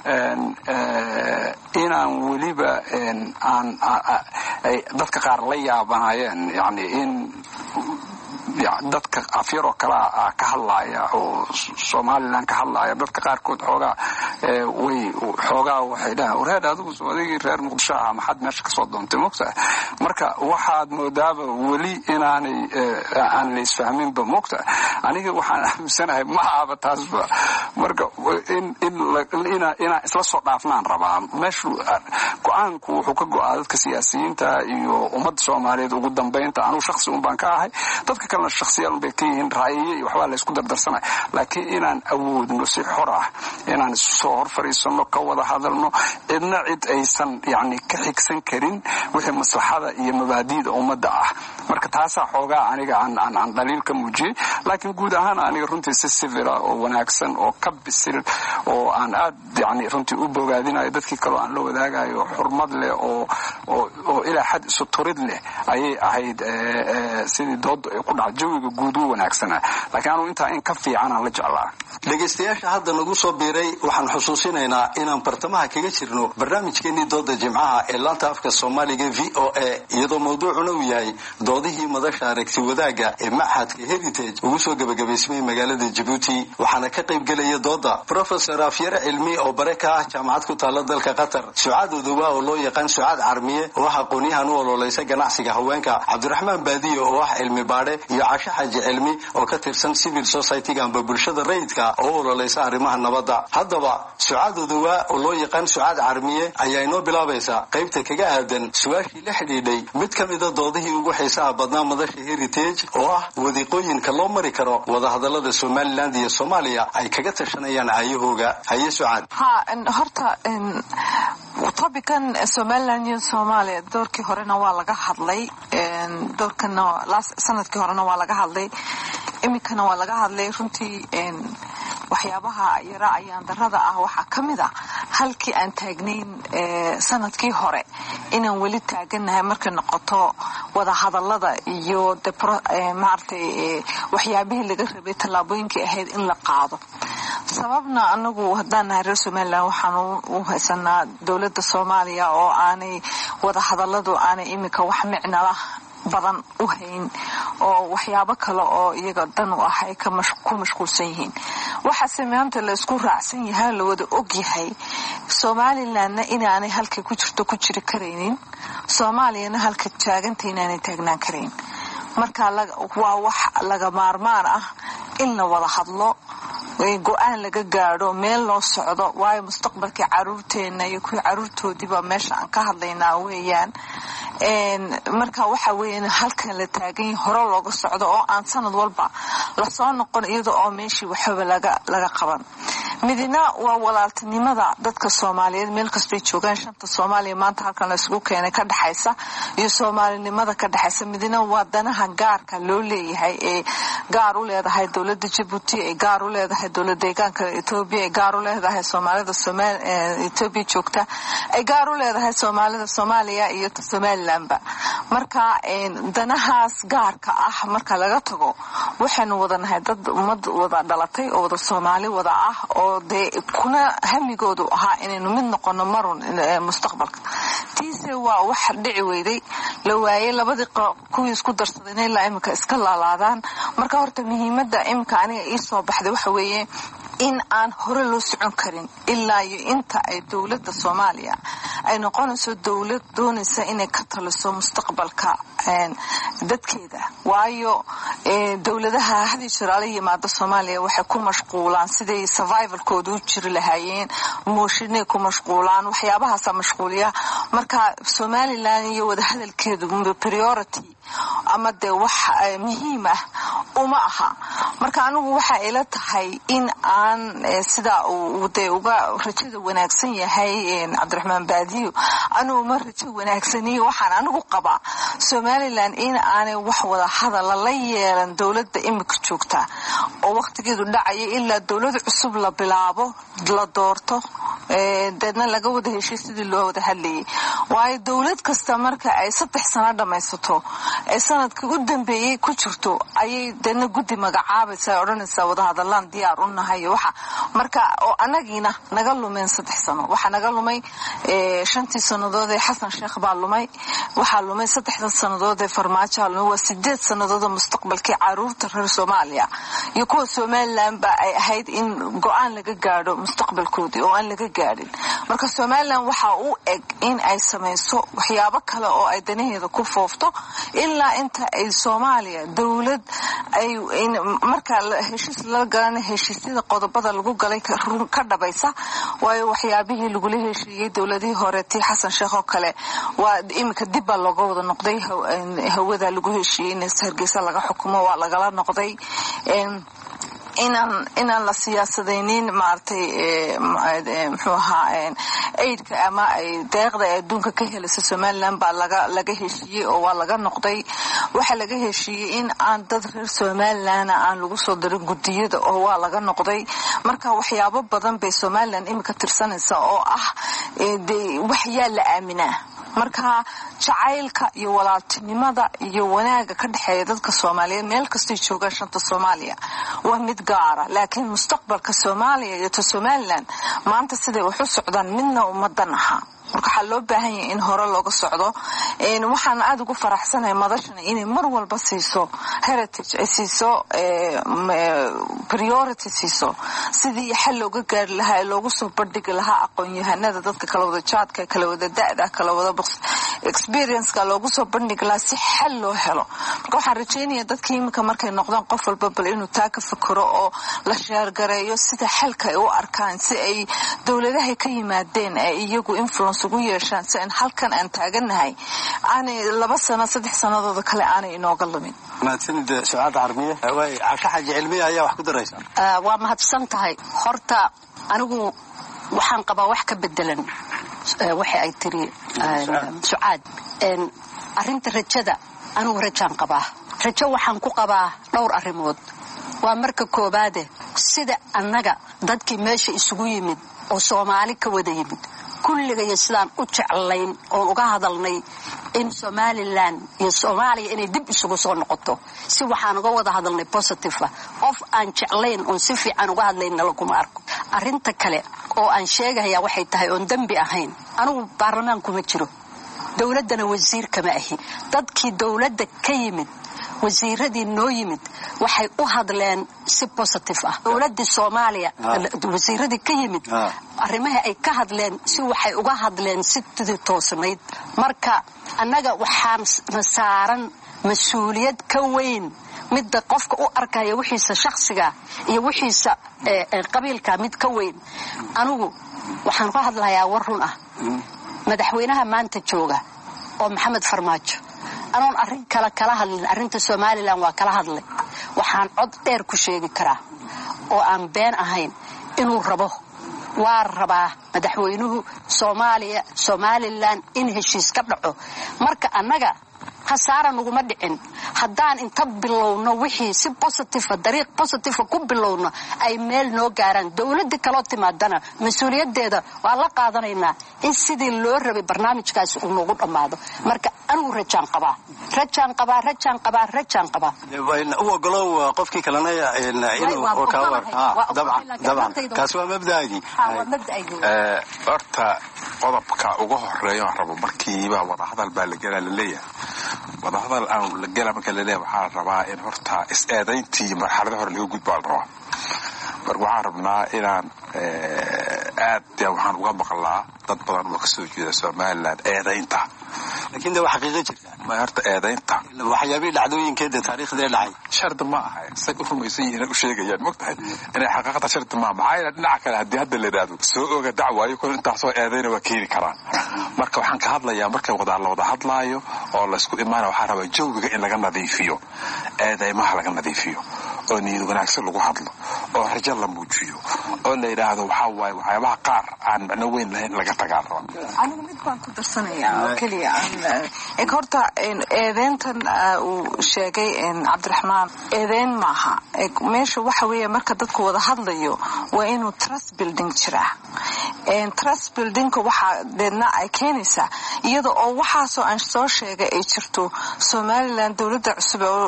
inaan weliba aan dadka qaar la yaabanayeen yani in dadka afyaroo kala ka hadlaya oo Somaliland ka hadlaya dadka qaarkood xoogaa way xoogaa waxay dhahaan wareed adigu Soomaaliga reer Muqdisho ah maxad meesha ka soo doontay moogta marka waxaad moodaaba weli inaanay aan la isfahmin ba moogta aniga waxaan aaminsanahay ma aha taasba marka in in ina ina isla soo dhaafnaan rabaa meeshu go'aanku wuxuu ka go'aa dadka siyaasiyiinta iyo ummadda Soomaaliyeed ugu dambeynta anu shakhsi un baan ka ahay dadka kalena shakhsiyaal bay ka yihiin ra'yiye iyo waxba la isku dardarsanay laakiin inaan awoodno si xor ah inaan soo hor fariisano ka wada hadalno cidna cid aysan yani ka xigsan karin wixii maslaxada iyo mabaadiida ummadda ah marka taasaa xoogaa aniga aan aan aan dhaliil ka muujiyey laakiin guud ahaan aniga runtii si civil ah oo wanaagsan oo ka bisil oo aan aad yani runtii u bogaadinayo dadkii kaloo aan la wadaagayo xurmad leh oo oo oo ilaa xad isu turid leh ayay ahayd sidii dood ay ku dhacay jawiga guud u wanaagsanaa laakiin anu intaa in ka fiican aan la jeclaa dhegaystayaasha hadda nagu soo biiray waxaan xusuusinaynaa inaan bartamaha kaga jirno barnaamijkeenii dooda jimcaha ee laanta afka soomaaliga v o a iyadoo mawduucuna uu yahay doodihii madasha aragti wadaagga ee maxadka heritage ugu soo gabagabaysmay magaalada Djibouti waxaana ka qayb galaya dooda Professor Afyar Cilmi oo bare ka ah jaamacad ku taala dalka Qatar, Sucaad Uduwa oo loo yaqaan Sucaad Carmiye oo ah aqoonyahan u ololeysa ganacsiga haweenka, Cabdiraxmaan Baadiyo oo ah cilmi baare, iyo Casha Xaji Cilmi oo ka tirsan civil society-ga amba bulshada rayidka oo ololeysa arrimaha nabadda. Haddaba Sucaad Uduwa oo loo yaqaan Sucaad Carmiye ayaa inoo bilaabaysa qaybta kaga aadan su'aashii la xidhiidhay mid ka mid ah doodihii ugu xiisaha badnaa madasha Heritage oo ah wadiiqooyinka loo mari karo wadahadallada Somaliland iyo Soomaaliya ay kaga tashanayaan ayahooga. Haye Sucaad. ha horta topican Somaliland iyo Soomaaliya doorkii horena waa laga hadlay, doorkana sanadkii horena waa laga hadlay, imikana waa laga hadlay. runtii waxyaabaha yara ayaan darada ah waxaa ka mid ah halkii aan taagnayn sanadkii hore inaan weli taaganahay markay noqoto wada hadallada iyo maartay waxyaabihii laga rabay tallaabooyinkii ahayd in la qaado. sababna anagu haddaan nahay reer Somaliland waxaan u haysanaa dowladda Soomaaliya oo aanay wada hadalladu aanay imika wax micnala badan u hayn oo waxyaabo kale oo iyaga dan u ah ay ku mashquulsan yihiin. waxa sameeyanta la isku raacsan yahay la wada og yahay Somalilandna inaanay halkay ku jirto ku jiri kareynin, Soomaaliyana halka taaganta inaanay taagnaan kareyn. marka waa wax laga maarmaan ah in la wada hadlo, go'aan laga gaadho, meel loo socdo, waayo mustaqbalka caruurteena iyo kuwa caruurtoodiba meesha aan ka hadlaynaa weeyaan. marka waxa weeyaan halkan la taagan hore looga socdo oo aan sanad walba la soo noqon iyadoo oo meeshii waxba laga laga qaban. midina waa walaaltinimada dadka Soomaaliyeed meel kasta ay joogaan, shanta Soomaaliya maanta halkan la isugu keenay ka dhaxaysa iyo Soomaalinimada ka dhaxaysa. midina waa danaha gaarka loo leeyahay ee gaar u leedahay dowladda Djibouti, ee gaar u leedahay dowladda deegaanka Ethiopia, ee gaar u leedahay Soomaalida Soomaaliya Ethiopia joogta, ee gaar u leedahay Soomaalida Soomaaliya iyo Somaliland. marka danahaas gaarka ah marka laga tago waxaanu wadanahay dad ummad wada dhalatay oo wada Soomaali wada ah oo de kuna hamigoodu ahaa inaynu mid noqono marun mustaqbalka. tiise waa wax dhici weyday la waayay labadii kuwii isku darsadeen ilaa imika iska laalaadaan. marka horta muhiimadda imika aniga ii soo baxday waxa weeye in aan hore loo socon karin ilaa iyo inta ay dowladda Soomaaliya ay noqonayso dowlad doonaysa inay ka taliso mustaqbalka dadkeeda. waayo dowladaha hadii shiraale yimaado Soomaaliya waxay ku mashquulaan sidii survivalkoodu u jiri lahaayeen, mooshinay ku mashquulaan, waxyaabahaas mashquuliya. marka Somaliland iyo wada hadalkeedu priority ama de wax muhiim ah uma aha. marka anigu waxa ila tahay in aan sida uu de uga rajada wanaagsan yahay Cabdiraxmaan Baadiyo anigu ma rajo wanaagsani waxaan anigu qabaa Somaliland in aanay wax wada hadal la yeelan dowladda imika joogta oo waqtigeedu dhacay ilaa dowlad cusub la bilaabo la doorto ee dadna laga wada heshiis sidii loo wada hadlayay. waayo dowlad kasta marka ay saddex sano dhamaysato ee sanadkii u dambeeyay ku jirto ayay dadna guddi magacaabaysa oranaysa wada hadalaan diyaar u nahay waxa marka oo anagiina naga lumeen saddex sano. waxa naga lumay ee shantii sanadood ee Xasan Sheekh baa lumay, waxa lumay saddexda sanadood ee Farmaajo lumay, waa sideed sanadood mustaqbalkii caruurta reer Soomaaliya iyo kuwa Somaliland ba ay ahayd in go'aan laga gaadho mustaqbalkoodii oo aan laga gaadhin. marka Somaliland waxa uu eg in ay samayso waxyaabo kale oo ay danaheeda ku foofto ilaa inta ay Soomaaliya dowlad ay marka heshiis la galaan heshiisyada qodobada lagu galay ka dhabaysa. waayo waxyaabihii lagu heshiiyay dowladii hore tii Xasan Sheekh oo kale waa imika dib baa looga wada noqday hawada lagu heshiiyay in Hargeysa laga xukumo waa lagala noqday. inaan inaan la siyaasadeynin maartay muxuu ahaa aidka ama ay deeqda adduunka ka helayso Somaliland baa laga laga heshiiyay oo waa laga noqday. waxa laga heshiiyay in aan dad reer Somaliland aan lagu soo dirin gudiyada oo waa laga noqday. marka waxyaabo badan bay Somaliland imika tirsanaysa oo ah wax yaa la aaminaa. marka jacaylka iyo walaaltinimada iyo wanaaga ka dhaxeeya dadka Soomaaliyeed meel kasta jooga shanta Soomaaliya waa mid gaara, laakiin mustaqbalka Soomaaliya iyo Somaliland maanta sidee wax u socdaan midna uma danaha. marka waxaa loo baahan yahay in hore looga socdo waxaan aad ugu faraxsanahay madashana inay mar walba siiso heritage ay siiso priority siiso sidii xal looga gaari lahaa ee loogu soo bandhigi lahaa aqoon-yahanada dadka kala wada jaadka kala wada da-da kala wada experience-ka loogu soo bandhigi lahaa si xal loo helo marka waxaan rajaynayaa dadka iminka markay noqdaan qof walba bal inuu taa ka fikiro oo la sheergareeyo sida xalka ay u arkaan si ay dowladaha ka yimaadeen ee iyagu influence ugu yeeshaan si aan halkan aan taaganahay aanay laba sano saddex sanadooda kale aanay inooga lumin mahadsanida sucaad carmiye way casha xaji cilmiye ayaa wax ku daraysa waa mahadsan tahay horta anigu waxaan qabaa wax ka bedelan waxa ay tiri sucaad arrinta rajada anigu rajaan qabaa rajo waxaan ku qabaa dhowr arrimood waa marka koobaade sida annaga dadkii meesha isugu yimid oo Soomaali ka wada yimid kulligay sidaan u jeclayn oo uga hadalnay in Somaliland iyo Soomaaliya inay dib isugu soo noqoto si waxaan uga wada hadalnay positive of aan jeclayn oo si fiican uga hadlayna laguma arko arrinta kale oo aan sheegaya waxay tahay oo dambi ahayn anigu baarlamaanku ma jiro dawladana wasiir kama ahi dadkii dawladda ka yimid wasiiradii noo yimid waxay u hadleen si positive ah dawladda Soomaaliya wasiiradii ka yimid arrimaha ay ka hadleen si waxay uga hadleen si toosnayd marka annaga waxaan nasaaran mas'uuliyad ka weyn midda qofka u arkaya wixiisa shakhsiga iyo wixiisa qabiilka mid ka weyn anigu waxaan ka hadlayaa war run ah madaxweynaha maanta jooga oo Maxamed Farmaajo anoon arrin kala kala hadlin arrinta Somaliland waa kala hadlay waxaan cod dheer ku sheegi karaa oo aan been ahayn inuu rabo waa rabaa madaxweynuhu Soomaaliya Somaliland in heshiis ka dhaco marka annaga khasaaran ugu ma dhicin haddaan inta bilowno wixii si positive dariiq positive ku bilowno ay meel noo gaaraan dawladda kala timaadana mas'uuliyadeeda waa la qaadanaynaa in sidii loo rabay barnaamijkaas uu noogu dhamaado marka anigu rajaan qabaa rajaan qabaa rajaan qabaa rajaan qabaa waa golow qofkii kalena inuu ka war dabcan dabcan kaas waa mabdaagi waa mabdaagi ee horta qodobka ugu horeeyo rabo markiiba wada hadal baa la galaa leeyahay wada hadal aan la galaa marka la leeyahay waxaa rabaa in horta is-eedayntii marxalada hore lagu gudbo rabaa marka waxaan rabnaa inaan aad waxaan uga maqlaa dad badan oo ka soo jeeda Somaliland eedaynta laakiin waa xaqiiqo jirta ma horta eedaynta waxyaabii dhacdooyinkeeda taariikhda dhacay shard ma aha say u rumaysan yihiin u sheegayaan mogtahay inay xaqiiqada shard ma maxay dhinaca kale hadii hadda la yiraahdo soo oga dacwaayo kun inta soo eedayna waa keeni karaan marka waxaan ka hadlayaa markay wada la wada hadlaayo oo la isku imaan waxa rabaa jawiga in laga nadiifiyo eedaymaha laga nadiifiyo oo niyad wanaagsan lagu hadlo oo rajo la muujiyo oo la yiraahdo waxa waay waxyaabaha qaar aan macno weyn lahayn laga tagaaro anigu mid baan ku darsanayaa kaliya ee horta eedeyntan uu sheegay Cabdiraxmaan eedeyn maaha meesha waxa weeye marka dadku wada hadlayo waa inuu trust building jira een trust building waxa deedna ay keenaysaa iyadoo oo waxa soo aan soo sheegay ay jirto Somaliland dawladda cusub oo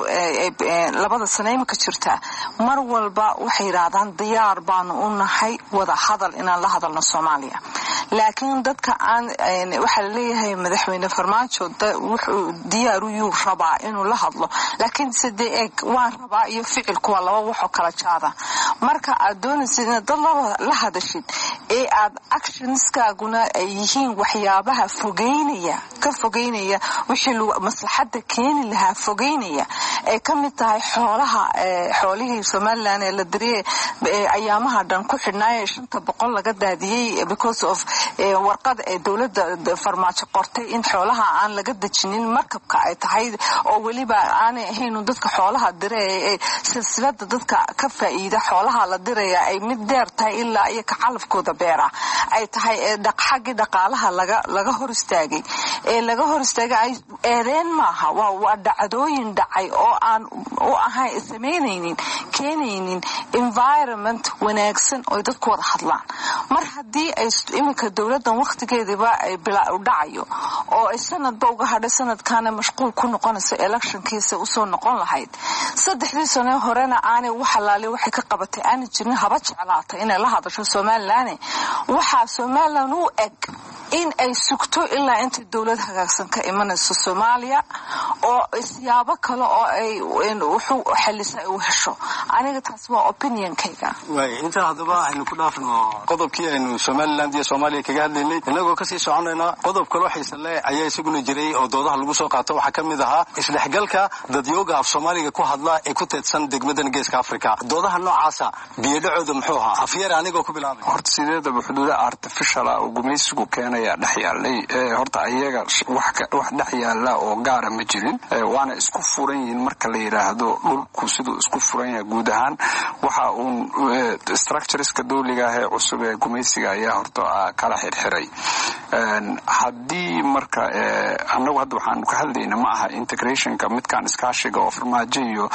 labada sano ka jirta mar walba waxay yiraahdaan diyaar baan u nahay wada hadal inaan la hadalno Soomaaliya laakiin dadka aan waxa la leeyahay madaxweyne Farmaajo wuxuu diyaar u yahay rabaa inuu la hadlo laakiin sidee eeg waan rabaa iyo ficilku waa laba wax oo kala jaada marka aad doonaysid inaad la hadashid ee aad actionskaaguna ay yihiin waxyaabaha fogeynaya ka fogeynaya wixii maslaxada keeni lahaa fogeynaya ee kamid tahay xoolaha xoolihii Somaliland ee la diriyay ayaamaha dhan ku xidhnaa shanta boqol laga daadiyay because of warqad ee dawladda Farmaajo qortay in xoolaha aan laga dajinin markabka ay tahay oo waliba aan ahayn dadka xoolaha diray ee silsilada dadka ka faa'iida xoolaha la diraya ay mid dheer tahay ilaa ay ka calafkooda beera ay tahay dhaqxagi dhaqaalaha laga laga hor istaagay ee laga hor istaagay eedeen maaha waa dhacdooyin dhacay oo aan u ahay sameynaynin keenaynin environment wanaagsan oo dadku wada hadlaan mar hadii ay imika dawladdan waqtigeediba ay bilaa u dhacayo oo ay sanadba uga hadhay sanadkaana mashquul ku noqonayso electionkiisa u soo noqon lahayd saddexdii sano horena aanay wax laali waxay ka qabatay aan jirin haba jeclaatay inay la hadasho Somaliland waxa Somaliland u eg in ay sugto ilaa inta dowlad hagaagsan ka imanayso Soomaaliya oo siyaabo kale oo ay wuxuu xalisa ay u hesho. Aniga taas waa opinionkayga. way inta hadaba aynu ku dhaafno qodobkii aynu Somaliland iyo Soomaaliya kaga hadlaynay inagoo ka sii soconayna qodob kale xiiso leh ayaa isaguna jiray oo doodaha lagu soo qaato waxa kamid ahaa isdhexgalka dadyooga af Soomaaliga ku hadla ee ku teedsan degmadan Geeska Afrika. Doodaha noocaasa biyadhacooda muxuu ahaa? Afyar anigoo ku bilaabay horta sideedaba xuduuda artificial ah oo gumaysigu keenaya dhaxyaalay horta ayaga wax wax dhaxyaala oo gaar ah ma jirin waana isku furan yihiin marka la yiraahdo dhulku sidoo isku furan yahay guud ahaan waxa uu structureska dawliga ah ee cusub ee gumaysiga ayaa horta kala xirxiray haddii marka anagu hadda waxaan ka hadlaynaa ma aha integrationka midkaan iskaashiga oo farmaajo iyo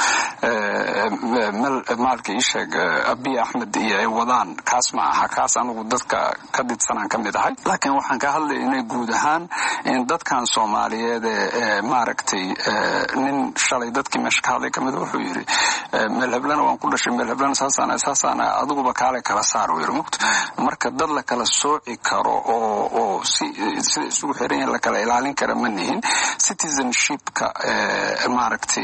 maalka isheeg Abiy Ahmed iyo ay wadaan kaas ma aha kaas anagu dadka ka didsanaan ka mid ahay laakiin waxaan ka hadlaynaa guud ahaan in dadkan Soomaaliyeed ee maaragtay nin shalay dadkii meesha ka hadlay kamid wuxuu yiri meel heblan waan ku dhashay meel heblan saasana saasana aduguba kaale kala saar weeyo mugto marka dad la kala sooci karo oo oo si si isugu xiran la kala ilaalin kara ma nihin citizenshipka maaragtay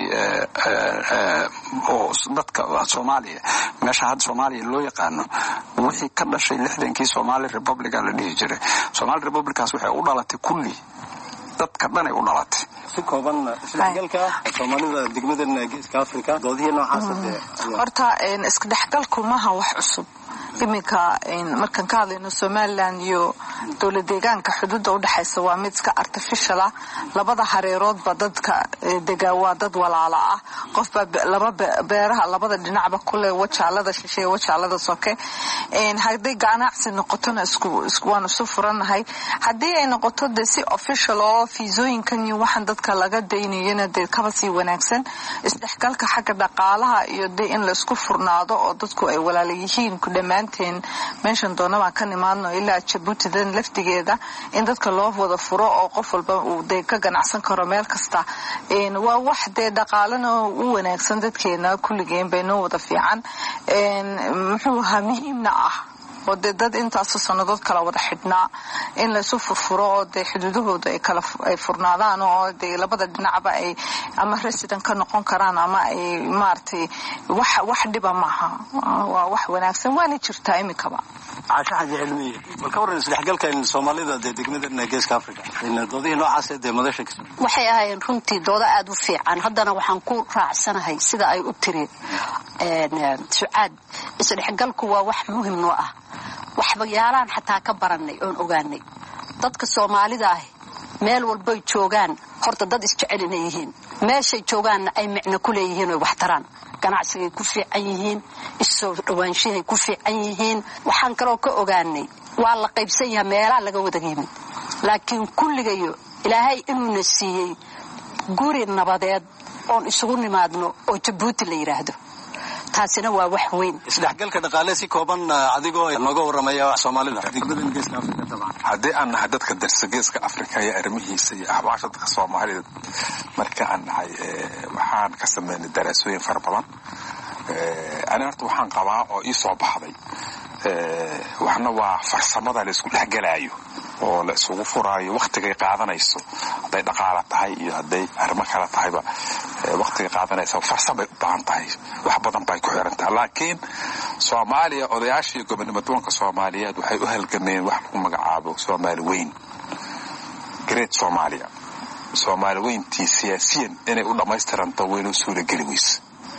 oo dadka Soomaaliya meesha had Soomaaliya loo yaqaano wixii ka dhashay lixdankii Somali Republic la dhihi jiray Somali Republicaas waxay u dhalatay kulli dadka dhan ay u dhalatay si kooban isdhexgalka Soomaalida degmadan Geeska Afrika doodihii noocaas ah horta in iska dhexgalku ma aha wax cusub imika in markan ka hadlayno Somaliland iyo dawlad deegaanka xuduudda u dhaxaysa waa mid iska artificial ah labada hareerood ba dadka degaa waa dad walaala ah qofba laba beeraha labada dhinacba kule wajaalada shisheeye wajaalada soke in haday ganacsi noqotona isku isku waan soo furanahay hadii ay noqoto si official oo fiisooyinkan iyo waxan dadka laga deynayna dad ka sii wanaagsan isdhexgalka xagga dhaqaalaha iyo in la isku furnaado oo dadku ay walaala yihiin ku dhamaan mention doona ma kan imaano ilaa Djibouti dan laftigeeda in dadka loo wada furo oo qof walba uu day ka ganacsan karo meel kasta in waa wax de dhaqaalana u wanaagsan dadkeena kulligeen bay noo wada fiican in muxuu ahaa muhiimna ah oo dad intaas sanadood kala wada xidhnaa in la soo furfuro oo de xuduudahooda ay kala ay furnaadaan oo de labada dhinacba ay ama resident ka noqon karaan ama ay maartay wax wax dhiba maaha waa wax wanaagsan waana jirtaa imikaba caasha xaji cilmiye walka waran isdhexgalka Soomaalida degmada Geeska Afrika in doodihii noocaas ah madasha waxay ahaayeen runtii dooda aad u fiican haddana waxaan ku raacsanahay sida ay u tiri een su'aad isdhexgalku waa wax muhiim noo ah waxba yaalaan xataa ka baranay oo ogaanay dadka Soomaalida ah meel walba joogan horta dad isjecel inay yihiin meeshay joogan ay macna ku leeyihiin oo wax taraan ganacsiga ku fiican yihiin isoo dhawaanshahay ku fiican yihiin waxaan kaloo ka ogaanay waa la qaybsan yahay meelaha laga wada yimid laakiin kulligayo Ilaahay inuu nasiiyay guri nabadeed oo isugu nimaadno oo Djibouti la yiraahdo taasina waa wax weyn isdhexgalka dhaqaale si kooban adigoo naga waramaya Soomaalida degmada Geeska Afrika tabaan hadii aan dadka darsa Geeska Afrika iyo arrimihiisa iyo ahwaasha dadka Soomaalida marka aan nahay waxaan ka sameynay daraasooyin fara badan ee ana horta waxaan qabaa oo ii soo baxday ee waxna waa farsamada la isku dhexgalaayo oo la isugu furaayo waqtiga ay qaadanayso haday dhaqaale tahay iyo haday arrimo kale tahayba waqtiga qaadanayso farsamo u baahan tahay wax badan bay ku xiran tahay laakiin Soomaaliya odayaashii gobonimada Soomaaliyeed waxay u halgameen wax lagu magacaabo Soomaali weyn Great Somalia Soomaali weyntii siyaasiyan inay u dhameystiranto weyn u suura gali weys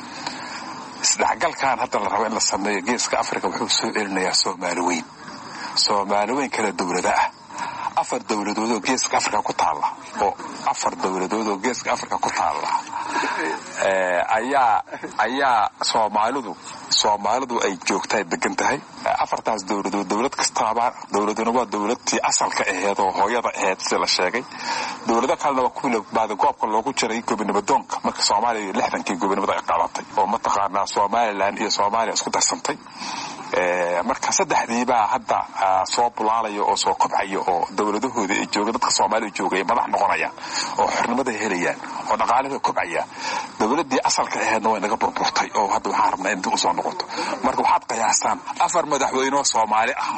isdhexgalkan hadda la rabo in la sameeyo Geeska Afrika wuxuu soo celinayaa Soomaali weyn Soomaali weyn kala dawlada ah afar dawladood oo Geeska Afrika ku taala oo afar dawladood oo Geeska Afrika ku taala ee ayaa ayaa Soomaalidu Soomaalidu ay joogtay degan tahay afartaas dawladood dawlad kastaba dawladuna waa dawladtii asalka ahayd oo hooyada ahayd sida la sheegay dawladda kale waa kuwa baad goobka loogu jiray gobonimada marka Soomaaliya lixdankii gobonimada ay qaadatay oo mataqaanaa Somaliland iyo Soomaaliya isku darsantay ee marka saddexdiiba hadda soo bulaalayo oo soo kobcayo oo dawladahooda ay jooga dadka Soomaaliya joogay madax noqonayaan oo xornimada helayaan oo dhaqaalaha kobcaya dowladii asalka ahaydna way naga burburtay oo hadda waxaan rabnaa in dib u soo noqoto marka waxaad qiyaastaan afar madaxweyne oo Soomaali ah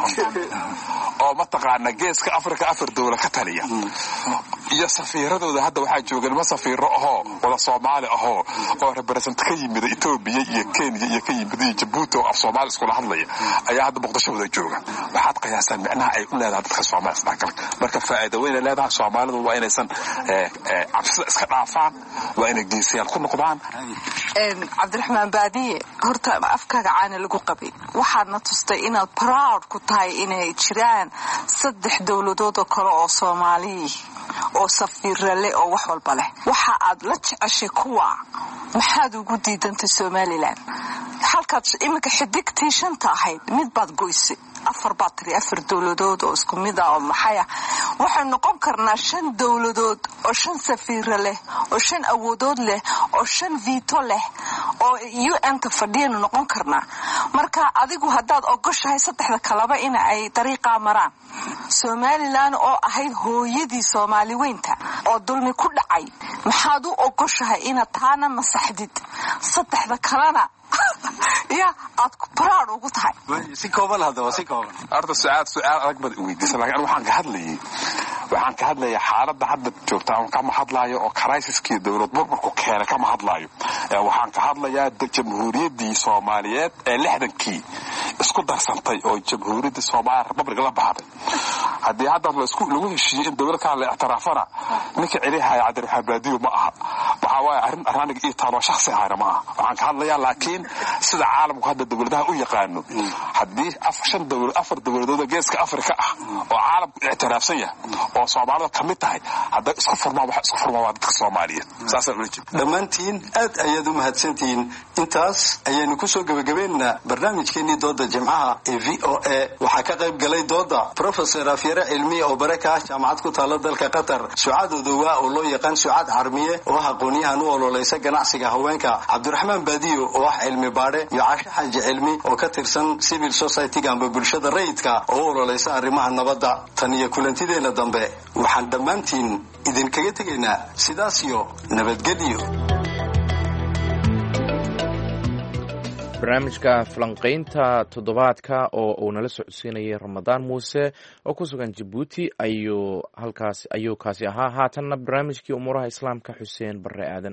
oo mataqaana geeska Afrika afar dawla ka taliya iyo safiiradooda hadda waxaa joogan ma safiiro ahoo wada Soomaali ahoo oo represent ka yimid Ethiopia iyo Kenya iyo ka yimid Djibouti oo af Soomaali isku hadlaya ayaa hadda Muqdisho wada jooga waxaad qiyaastaan macnaha ay u leedahay dadka Soomaali isdhaqalka marka faa'iido weyn leedahay Soomaalidu waa inaysan cabsida iska dhaafaan waa inay geesiyaal ku noqdaan een Cabdiraxmaan Baadiye horta afkaaga caana lagu qabay waxaadna tustay inaad proud ku tahay inay jiraan saddex dawladood oo kale oo Soomaali oo safiirale oo wax walba leh waxa aad la jeceshay kuwa maxaad ugu diidantay Somaliland halkaad imika xidigtii shanta ahayd mid baad goysay afar batri afar dawladood oo isku mid ah oo maxaya waxa noqon karnaa shan dawladood oo shan safiir leh oo shan awoodood leh oo shan veto leh oo U N ta fadhiyeen noqon karnaa marka adigu hadaad ogoshahay saddexda kalaba in ay dariiqa maraan Somaliland oo ahayd hooyadii Soomaali weynta oo dulmi ku dhacay maxaad u ogoshahay in taana nasaxdid saddexda kalena ya aad ku proud ugu tahay si kooban hada si kooban arda su'aad su'aal adag bad weydiisay laakiin waxaan ka hadlayay waxaan ka hadlayaa xaaladda hadda joogta aan ka hadlayo oo crisis-kii dawlad burburku keenay kama hadlayo ee waxaan ka hadlayaa jamhuuriyaddii Soomaaliyeed ee lixdankii isku darsantay oo jamhuuriyadda Soomaaliya Republic la baxday haddii hadda la isku lagu heshiiyay in dawlad kale la ictiraafana ninka celihay Cabdiraxmaan Baadiyo ma aha waxa waaye arrin araniga iyo taalo shakhsi ah ma aha waxaan ka hadlayaa laakiin sida caalamku hadda dawladaha u yaqaano haddii afar shan dawlad afar dawladood geeska Afrika ah oo caalamku ictiraafsan yahay oo Soomaalida kamid tahay hadda isku furmaa waxa isku furmaa dadka Soomaaliyeed saasa u jeed dhamaantiin aad ayaad u mahadsantiin intaas ayaynu ku soo gabagabeynaa barnaamijkeennii dooda Jimcaha ee V O A waxa ka qayb galay dooda Professor Afyara Cilmi oo baraka jaamacad ku taala dalka Qatar Sucaad Odowa oo loo yaqaan Sucaad Carmiye oo aqoonyahan u ololeysa ganacsiga haweenka Cabdiraxmaan Baadiyo oo ah cilmi baare iyo Caasha Xaji Cilmi oo ka tirsan civil society-ga ama bulshada rayidka oo ololeysa arrimaha nabadda tan iyo kulantideena dambe waxaan dhamaantiin idin kaga tegaynaa sidaas iyo nabadgelyo barnaamijka falanqaynta toddobaadka oo uu nala socodsiinayay Ramadaan Muuse oo ku sugan Djibouti ayuu halkaas ayuu kaasi ahaa haatanna barnaamijkii umuuraha islaamka Xuseen Barre Aadan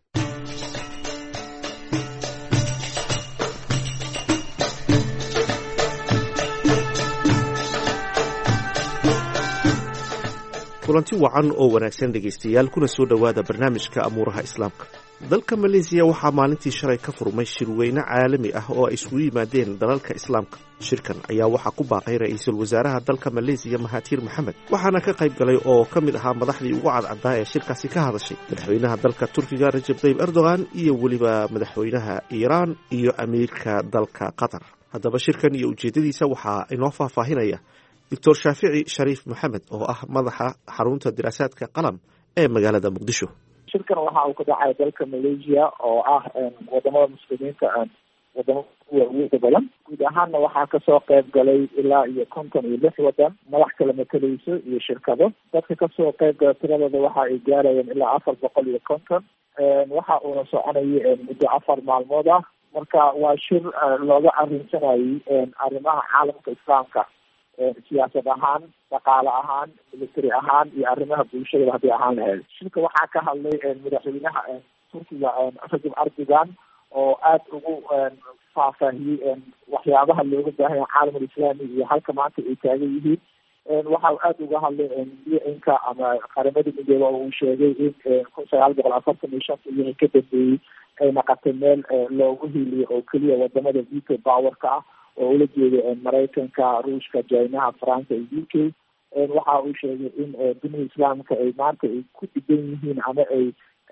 kulanti wacan oo wanaagsan dhegaystayaal kuna soo dhowaada barnaamijka amuuraha islaamka dalka Malaysia waxaa maalintii shalay ka furmay shirweyne caalami ah oo ay isugu yimaadeen dalalka islaamka shirkan ayaa waxaa ku baaqay ra'iisul wasaaraha dalka Malaysia Mahathir Mohamad waxaana ka qayb galay oo ka mid ahaa madaxdii ugu cadcaddaa ee shirkaasi ka hadashay madaxweynaha dalka Turkiga Recep Tayyip Erdogan iyo weliba madaxweynaha Iiraan iyo amiirka dalka Qatar haddaba shirkan iyo ujeedadiisa waxaa inoo faahfaahinaya Doctor Shaafici Shariif Maxamed oo ah madaxa xarunta diraasaadka qalam ee magaalada Muqdisho shirkan waxa uu ka dhacay dalka Malaysia oo ah wadamada muslimiinta wadamada ugu badan guud ahaanna waxaa kasoo qayb galay ilaa iyo konton iyo lix wadan madax kala matalayso iyo shirkado dadka kasoo qayb gala tiradooda waxa ay gaarayeen ilaa afar boqol iyo konton waxa uuna soconayay muddo afar maalmood ah marka waa shir looga arrinsanayay arrimaha caalamka islaamka siyaasad ahaan dhaqaale ahaan military ahaan iyo arrimaha bulshada haddii ahaan lahayd shirka waxaa ka hadlay madaxweynaha Turkiga Recep Erdogan oo aad ugu faahfaahiyey waxyaabaha looga baahan yahay caalamka islaami iyo halka maanta ay taagan yihiin waxa uu aad uga hadlay U N-ka ama qaramada midoobay oo uu sheegay in kun sagaal boqol afartan iyo shan iyo ka dambeeyey ay noqotay meel loogu hiiliyo oo keliya wadamada veto power-ka ah oo ula jeeda Mareykanka Ruushka China France iyo U K waxa uu sheegay in dunida islaamka ay maanta ay ku dhigan yihiin ama ay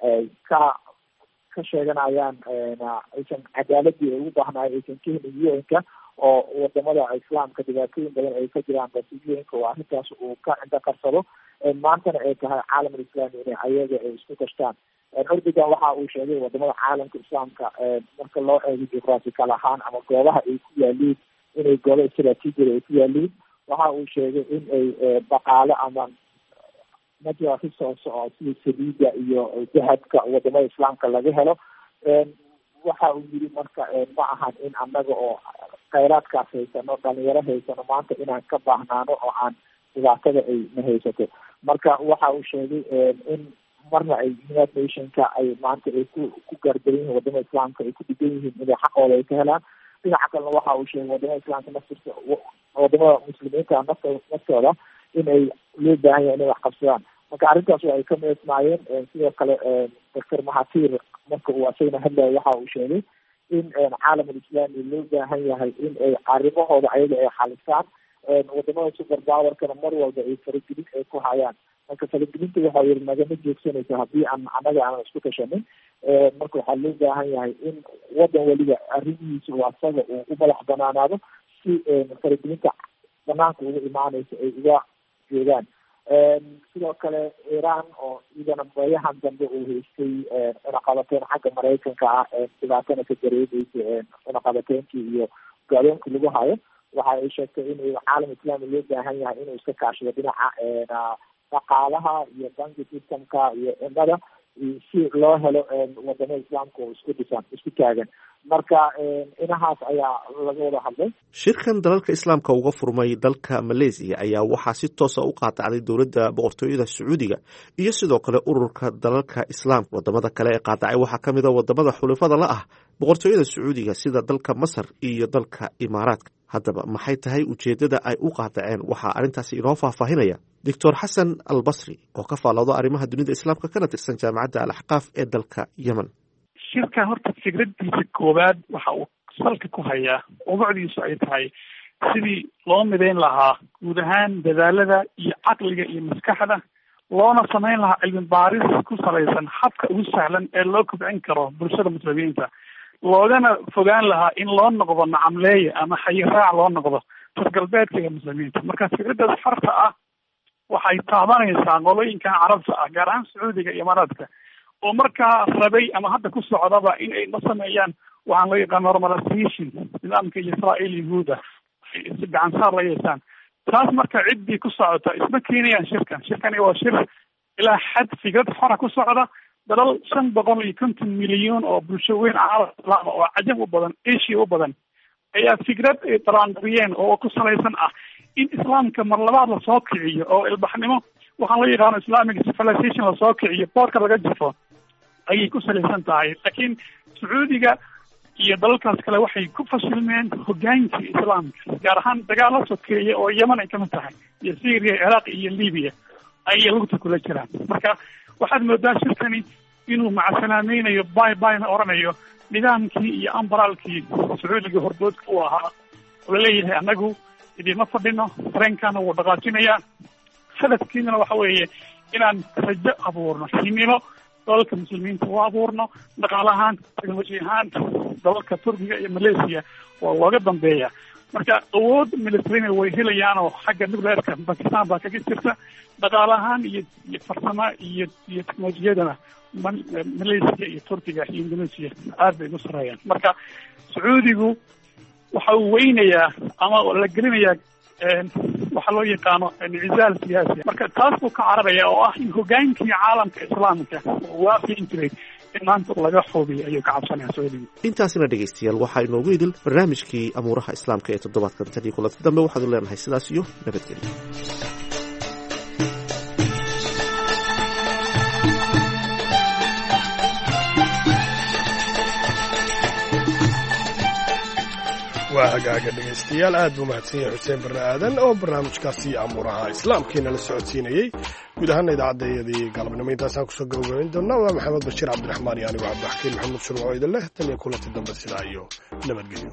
ka ka sheeganayaan aysan cadaaladii ay ugu baahnaayeen aysan ka helin U N-ka oo wadamada islaamka dhibaatooyin badan ay ka jiraan balse U N-ka waa arrintaas uu ka cinda qarsado maantana ay tahay caalamka islaami inay ayaga ay isku kashtaan Erdogan waxa uu sheegay wadamada caalamka islaamka marka loo eego geographical ahaan ama goobaha ay ku yaaliin inay goobo istaraatiiji ay ku yaaliin waxa uu sheegay in ay dhaqaale ama natural resource oo sida saliida iyo dahabka wadamada islaamka laga helo waxa uu yiri marka ma ahan in annaga oo khayraadkaas haysano dhalinyaro haysano maanta inaan ka baahnaano oo aan dhibaatada ay na haysato marka waxa uu sheegay in marna ay United Nationka ay maanta ay ku ku gardarin yihiin wadamada islaamka ay ku dhigan yihiin inay xaqooda ay ka helaan dhinaca kalena waxa uu sheegay wadamada islaamka naftirka wadamada muslimiinta naftooda in ay loo baahan yahay inay wax qabsadaan marka arrintaas ay ka meesmaayeen sidoo kale doctor Mahathir marka uu asayna hadlay waxa uu sheegay in caalamka islaamiga loo baahan yahay in ay arrimahooda ayaga ay xalisaan wadamada super powerkana mar walba ay faragelin ay ku hayaan marka faragelinta waxa yiri nagama joogsanaysa haddii aan anaga aan isku tashanin marka waxaa loo baahan yahay in wadan waliba arrimihiisa oo asaga uu u madax banaanaado si faragelinta banaanka uga imaanaysa ay uga jeedaan sidoo kale Iran oo iyadana bayahan dambe uu haystay cunaqabateyn xagga Maraykanka ah dhibaatana ka dareemaysa cunaqabateynkii iyo gaaloonkii lagu hayo waxa ay sheegtay in caalamka islaamiga loo baahan yahay inuu iska kaashado dhinaca dhaqaalaha iyo banki systemka iyo indhada si loo helo wadamada islaamka oo isku dhisan isku taagan marka inahaas ayaa laga wada hadlay shirkan dalalka islaamka uga furmay dalka Malaysia ayaa waxaa si toos ah u qaatacday dowladda boqortooyada Sacuudiga iyo sidoo kale ururka dalalka islaamka wadamada kale ee qaatacay waxaa ka mid ah wadamada xulafada la ah boqortooyada Sacuudiga sida dalka Masar iyo dalka Imaaraadka haddaba maxay tahay ujeedada ay u qaataceen waxaa arrintaasi inoo faahfaahinaya doctor Xasan Al-Basri oo ka faalooda arrimaha dunida islaamka kana tirsan jaamacadda Al-Ahqaaf ee dalka Yemen shirka horta fikradiisa koowaad waxa uu salka ku hayaa ubucdiisu ay tahay sidii loo midayn lahaa guud ahaan dadaalada iyo caqliga iyo maskaxda loona samayn lahaa cilmi baaris ku salaysan habka ugu sahlan ee loo kobcin karo bulshada muslimiinta loogana fogaan lahaa in loo noqdo nacamleeye ama xayiraac loo noqdo tasgalbeedka ee muslimiinta marka fikradaas farta ah waxay taabanaysaa qolooyinkan carabta ah gaar ahaan Sacuudiga iyo Imaaraadka oo markaa rabay ama hadda ku socdaba in ay ma sameeyaan waxaan loo yaqaan normalization nidaamka Israa'iil Yahuuda si gacan saar la yeeshaan taas marka ciddii ku socota isma keenayaan shirkan shirkani waa shir ilaa xad fikrad xora ku socda dalal shan boqol iyo konton milyan oo bulsho weyn caalam oo cajab u badan Asia u badan ayaa fikrad ay taraandariyeen oo ku salaysan ah in islaamka mar labaad la soo kiciyo oo ilbaxnimo waxaan loo yaqaan islamic civilization la soo kiciyo boorka laga jafo ayay ku salaysan tahay laakiin Sacuudiga iyo dalalkaas kale waxay ku fashilmeen hogaankii islaamka gaar ahaan dagaalo sokeeye oo Yemen ay kamid tahay iyo Syria Iraq iyo Libya ayay lagu kula jiraan marka waxaad moodaa shirkani inuu macasalaamaynayo bye bye na oranayo nidaamkii iyo ambaraalkii Sacuudiga hordoodka u ahaa oo leeyahay anagu idima fadhino tareenkana wuu dhaqaajinayaa hadafkiina waxa weeye inaan rajo abuurno himilo dalalka muslimiinta u abuurno dhaqaalahaan teknoloji ahaan dalalka Turkiga iyo Malaysia waa looga dambeeya marka awood military way helayaan oo xagga nuclearka Pakistan baa kaga jirta dhaqaalahaan iyo farsamo iyo iyo teknolojiyadana Malaysia iyo Turkiga iyo Indonesia aad bay u sarayaan marka Sacuudigu waxa uu weynayaa ama la gelinayaa waxa loo yaqaano incizaal siyaasi marka taas uu ka cararaya oo ah in hogaankii caalamka islaamka waafin jiray in maanta laga xubiyo ayuu ka cabsanaya Sacuudiga intaasina dhegeystayaal waxaa inoogu idil barnaamijkii amuuraha islaamka ee toddobaadkan tan iyo kulanti dambe waxaad leenahay sidaas iyo nabadgelyo waa hagaaga dhegaystayaal aad buu mahadsan yahay xuseen barre aadan oo barnaamijkaasi amuuraha islaamkiina la socodsiinayey guud ahaana idaacaddeeyadii galabnimo intaasaan kusoo gabagabayn doonaa waa maxamed bashiir cabdiraxmaan iyo anigu cabdixakiin maxamuud shurwaco idin leh tan iyo kulanti dambe sidaa iyo nabadgelyo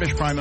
British Prime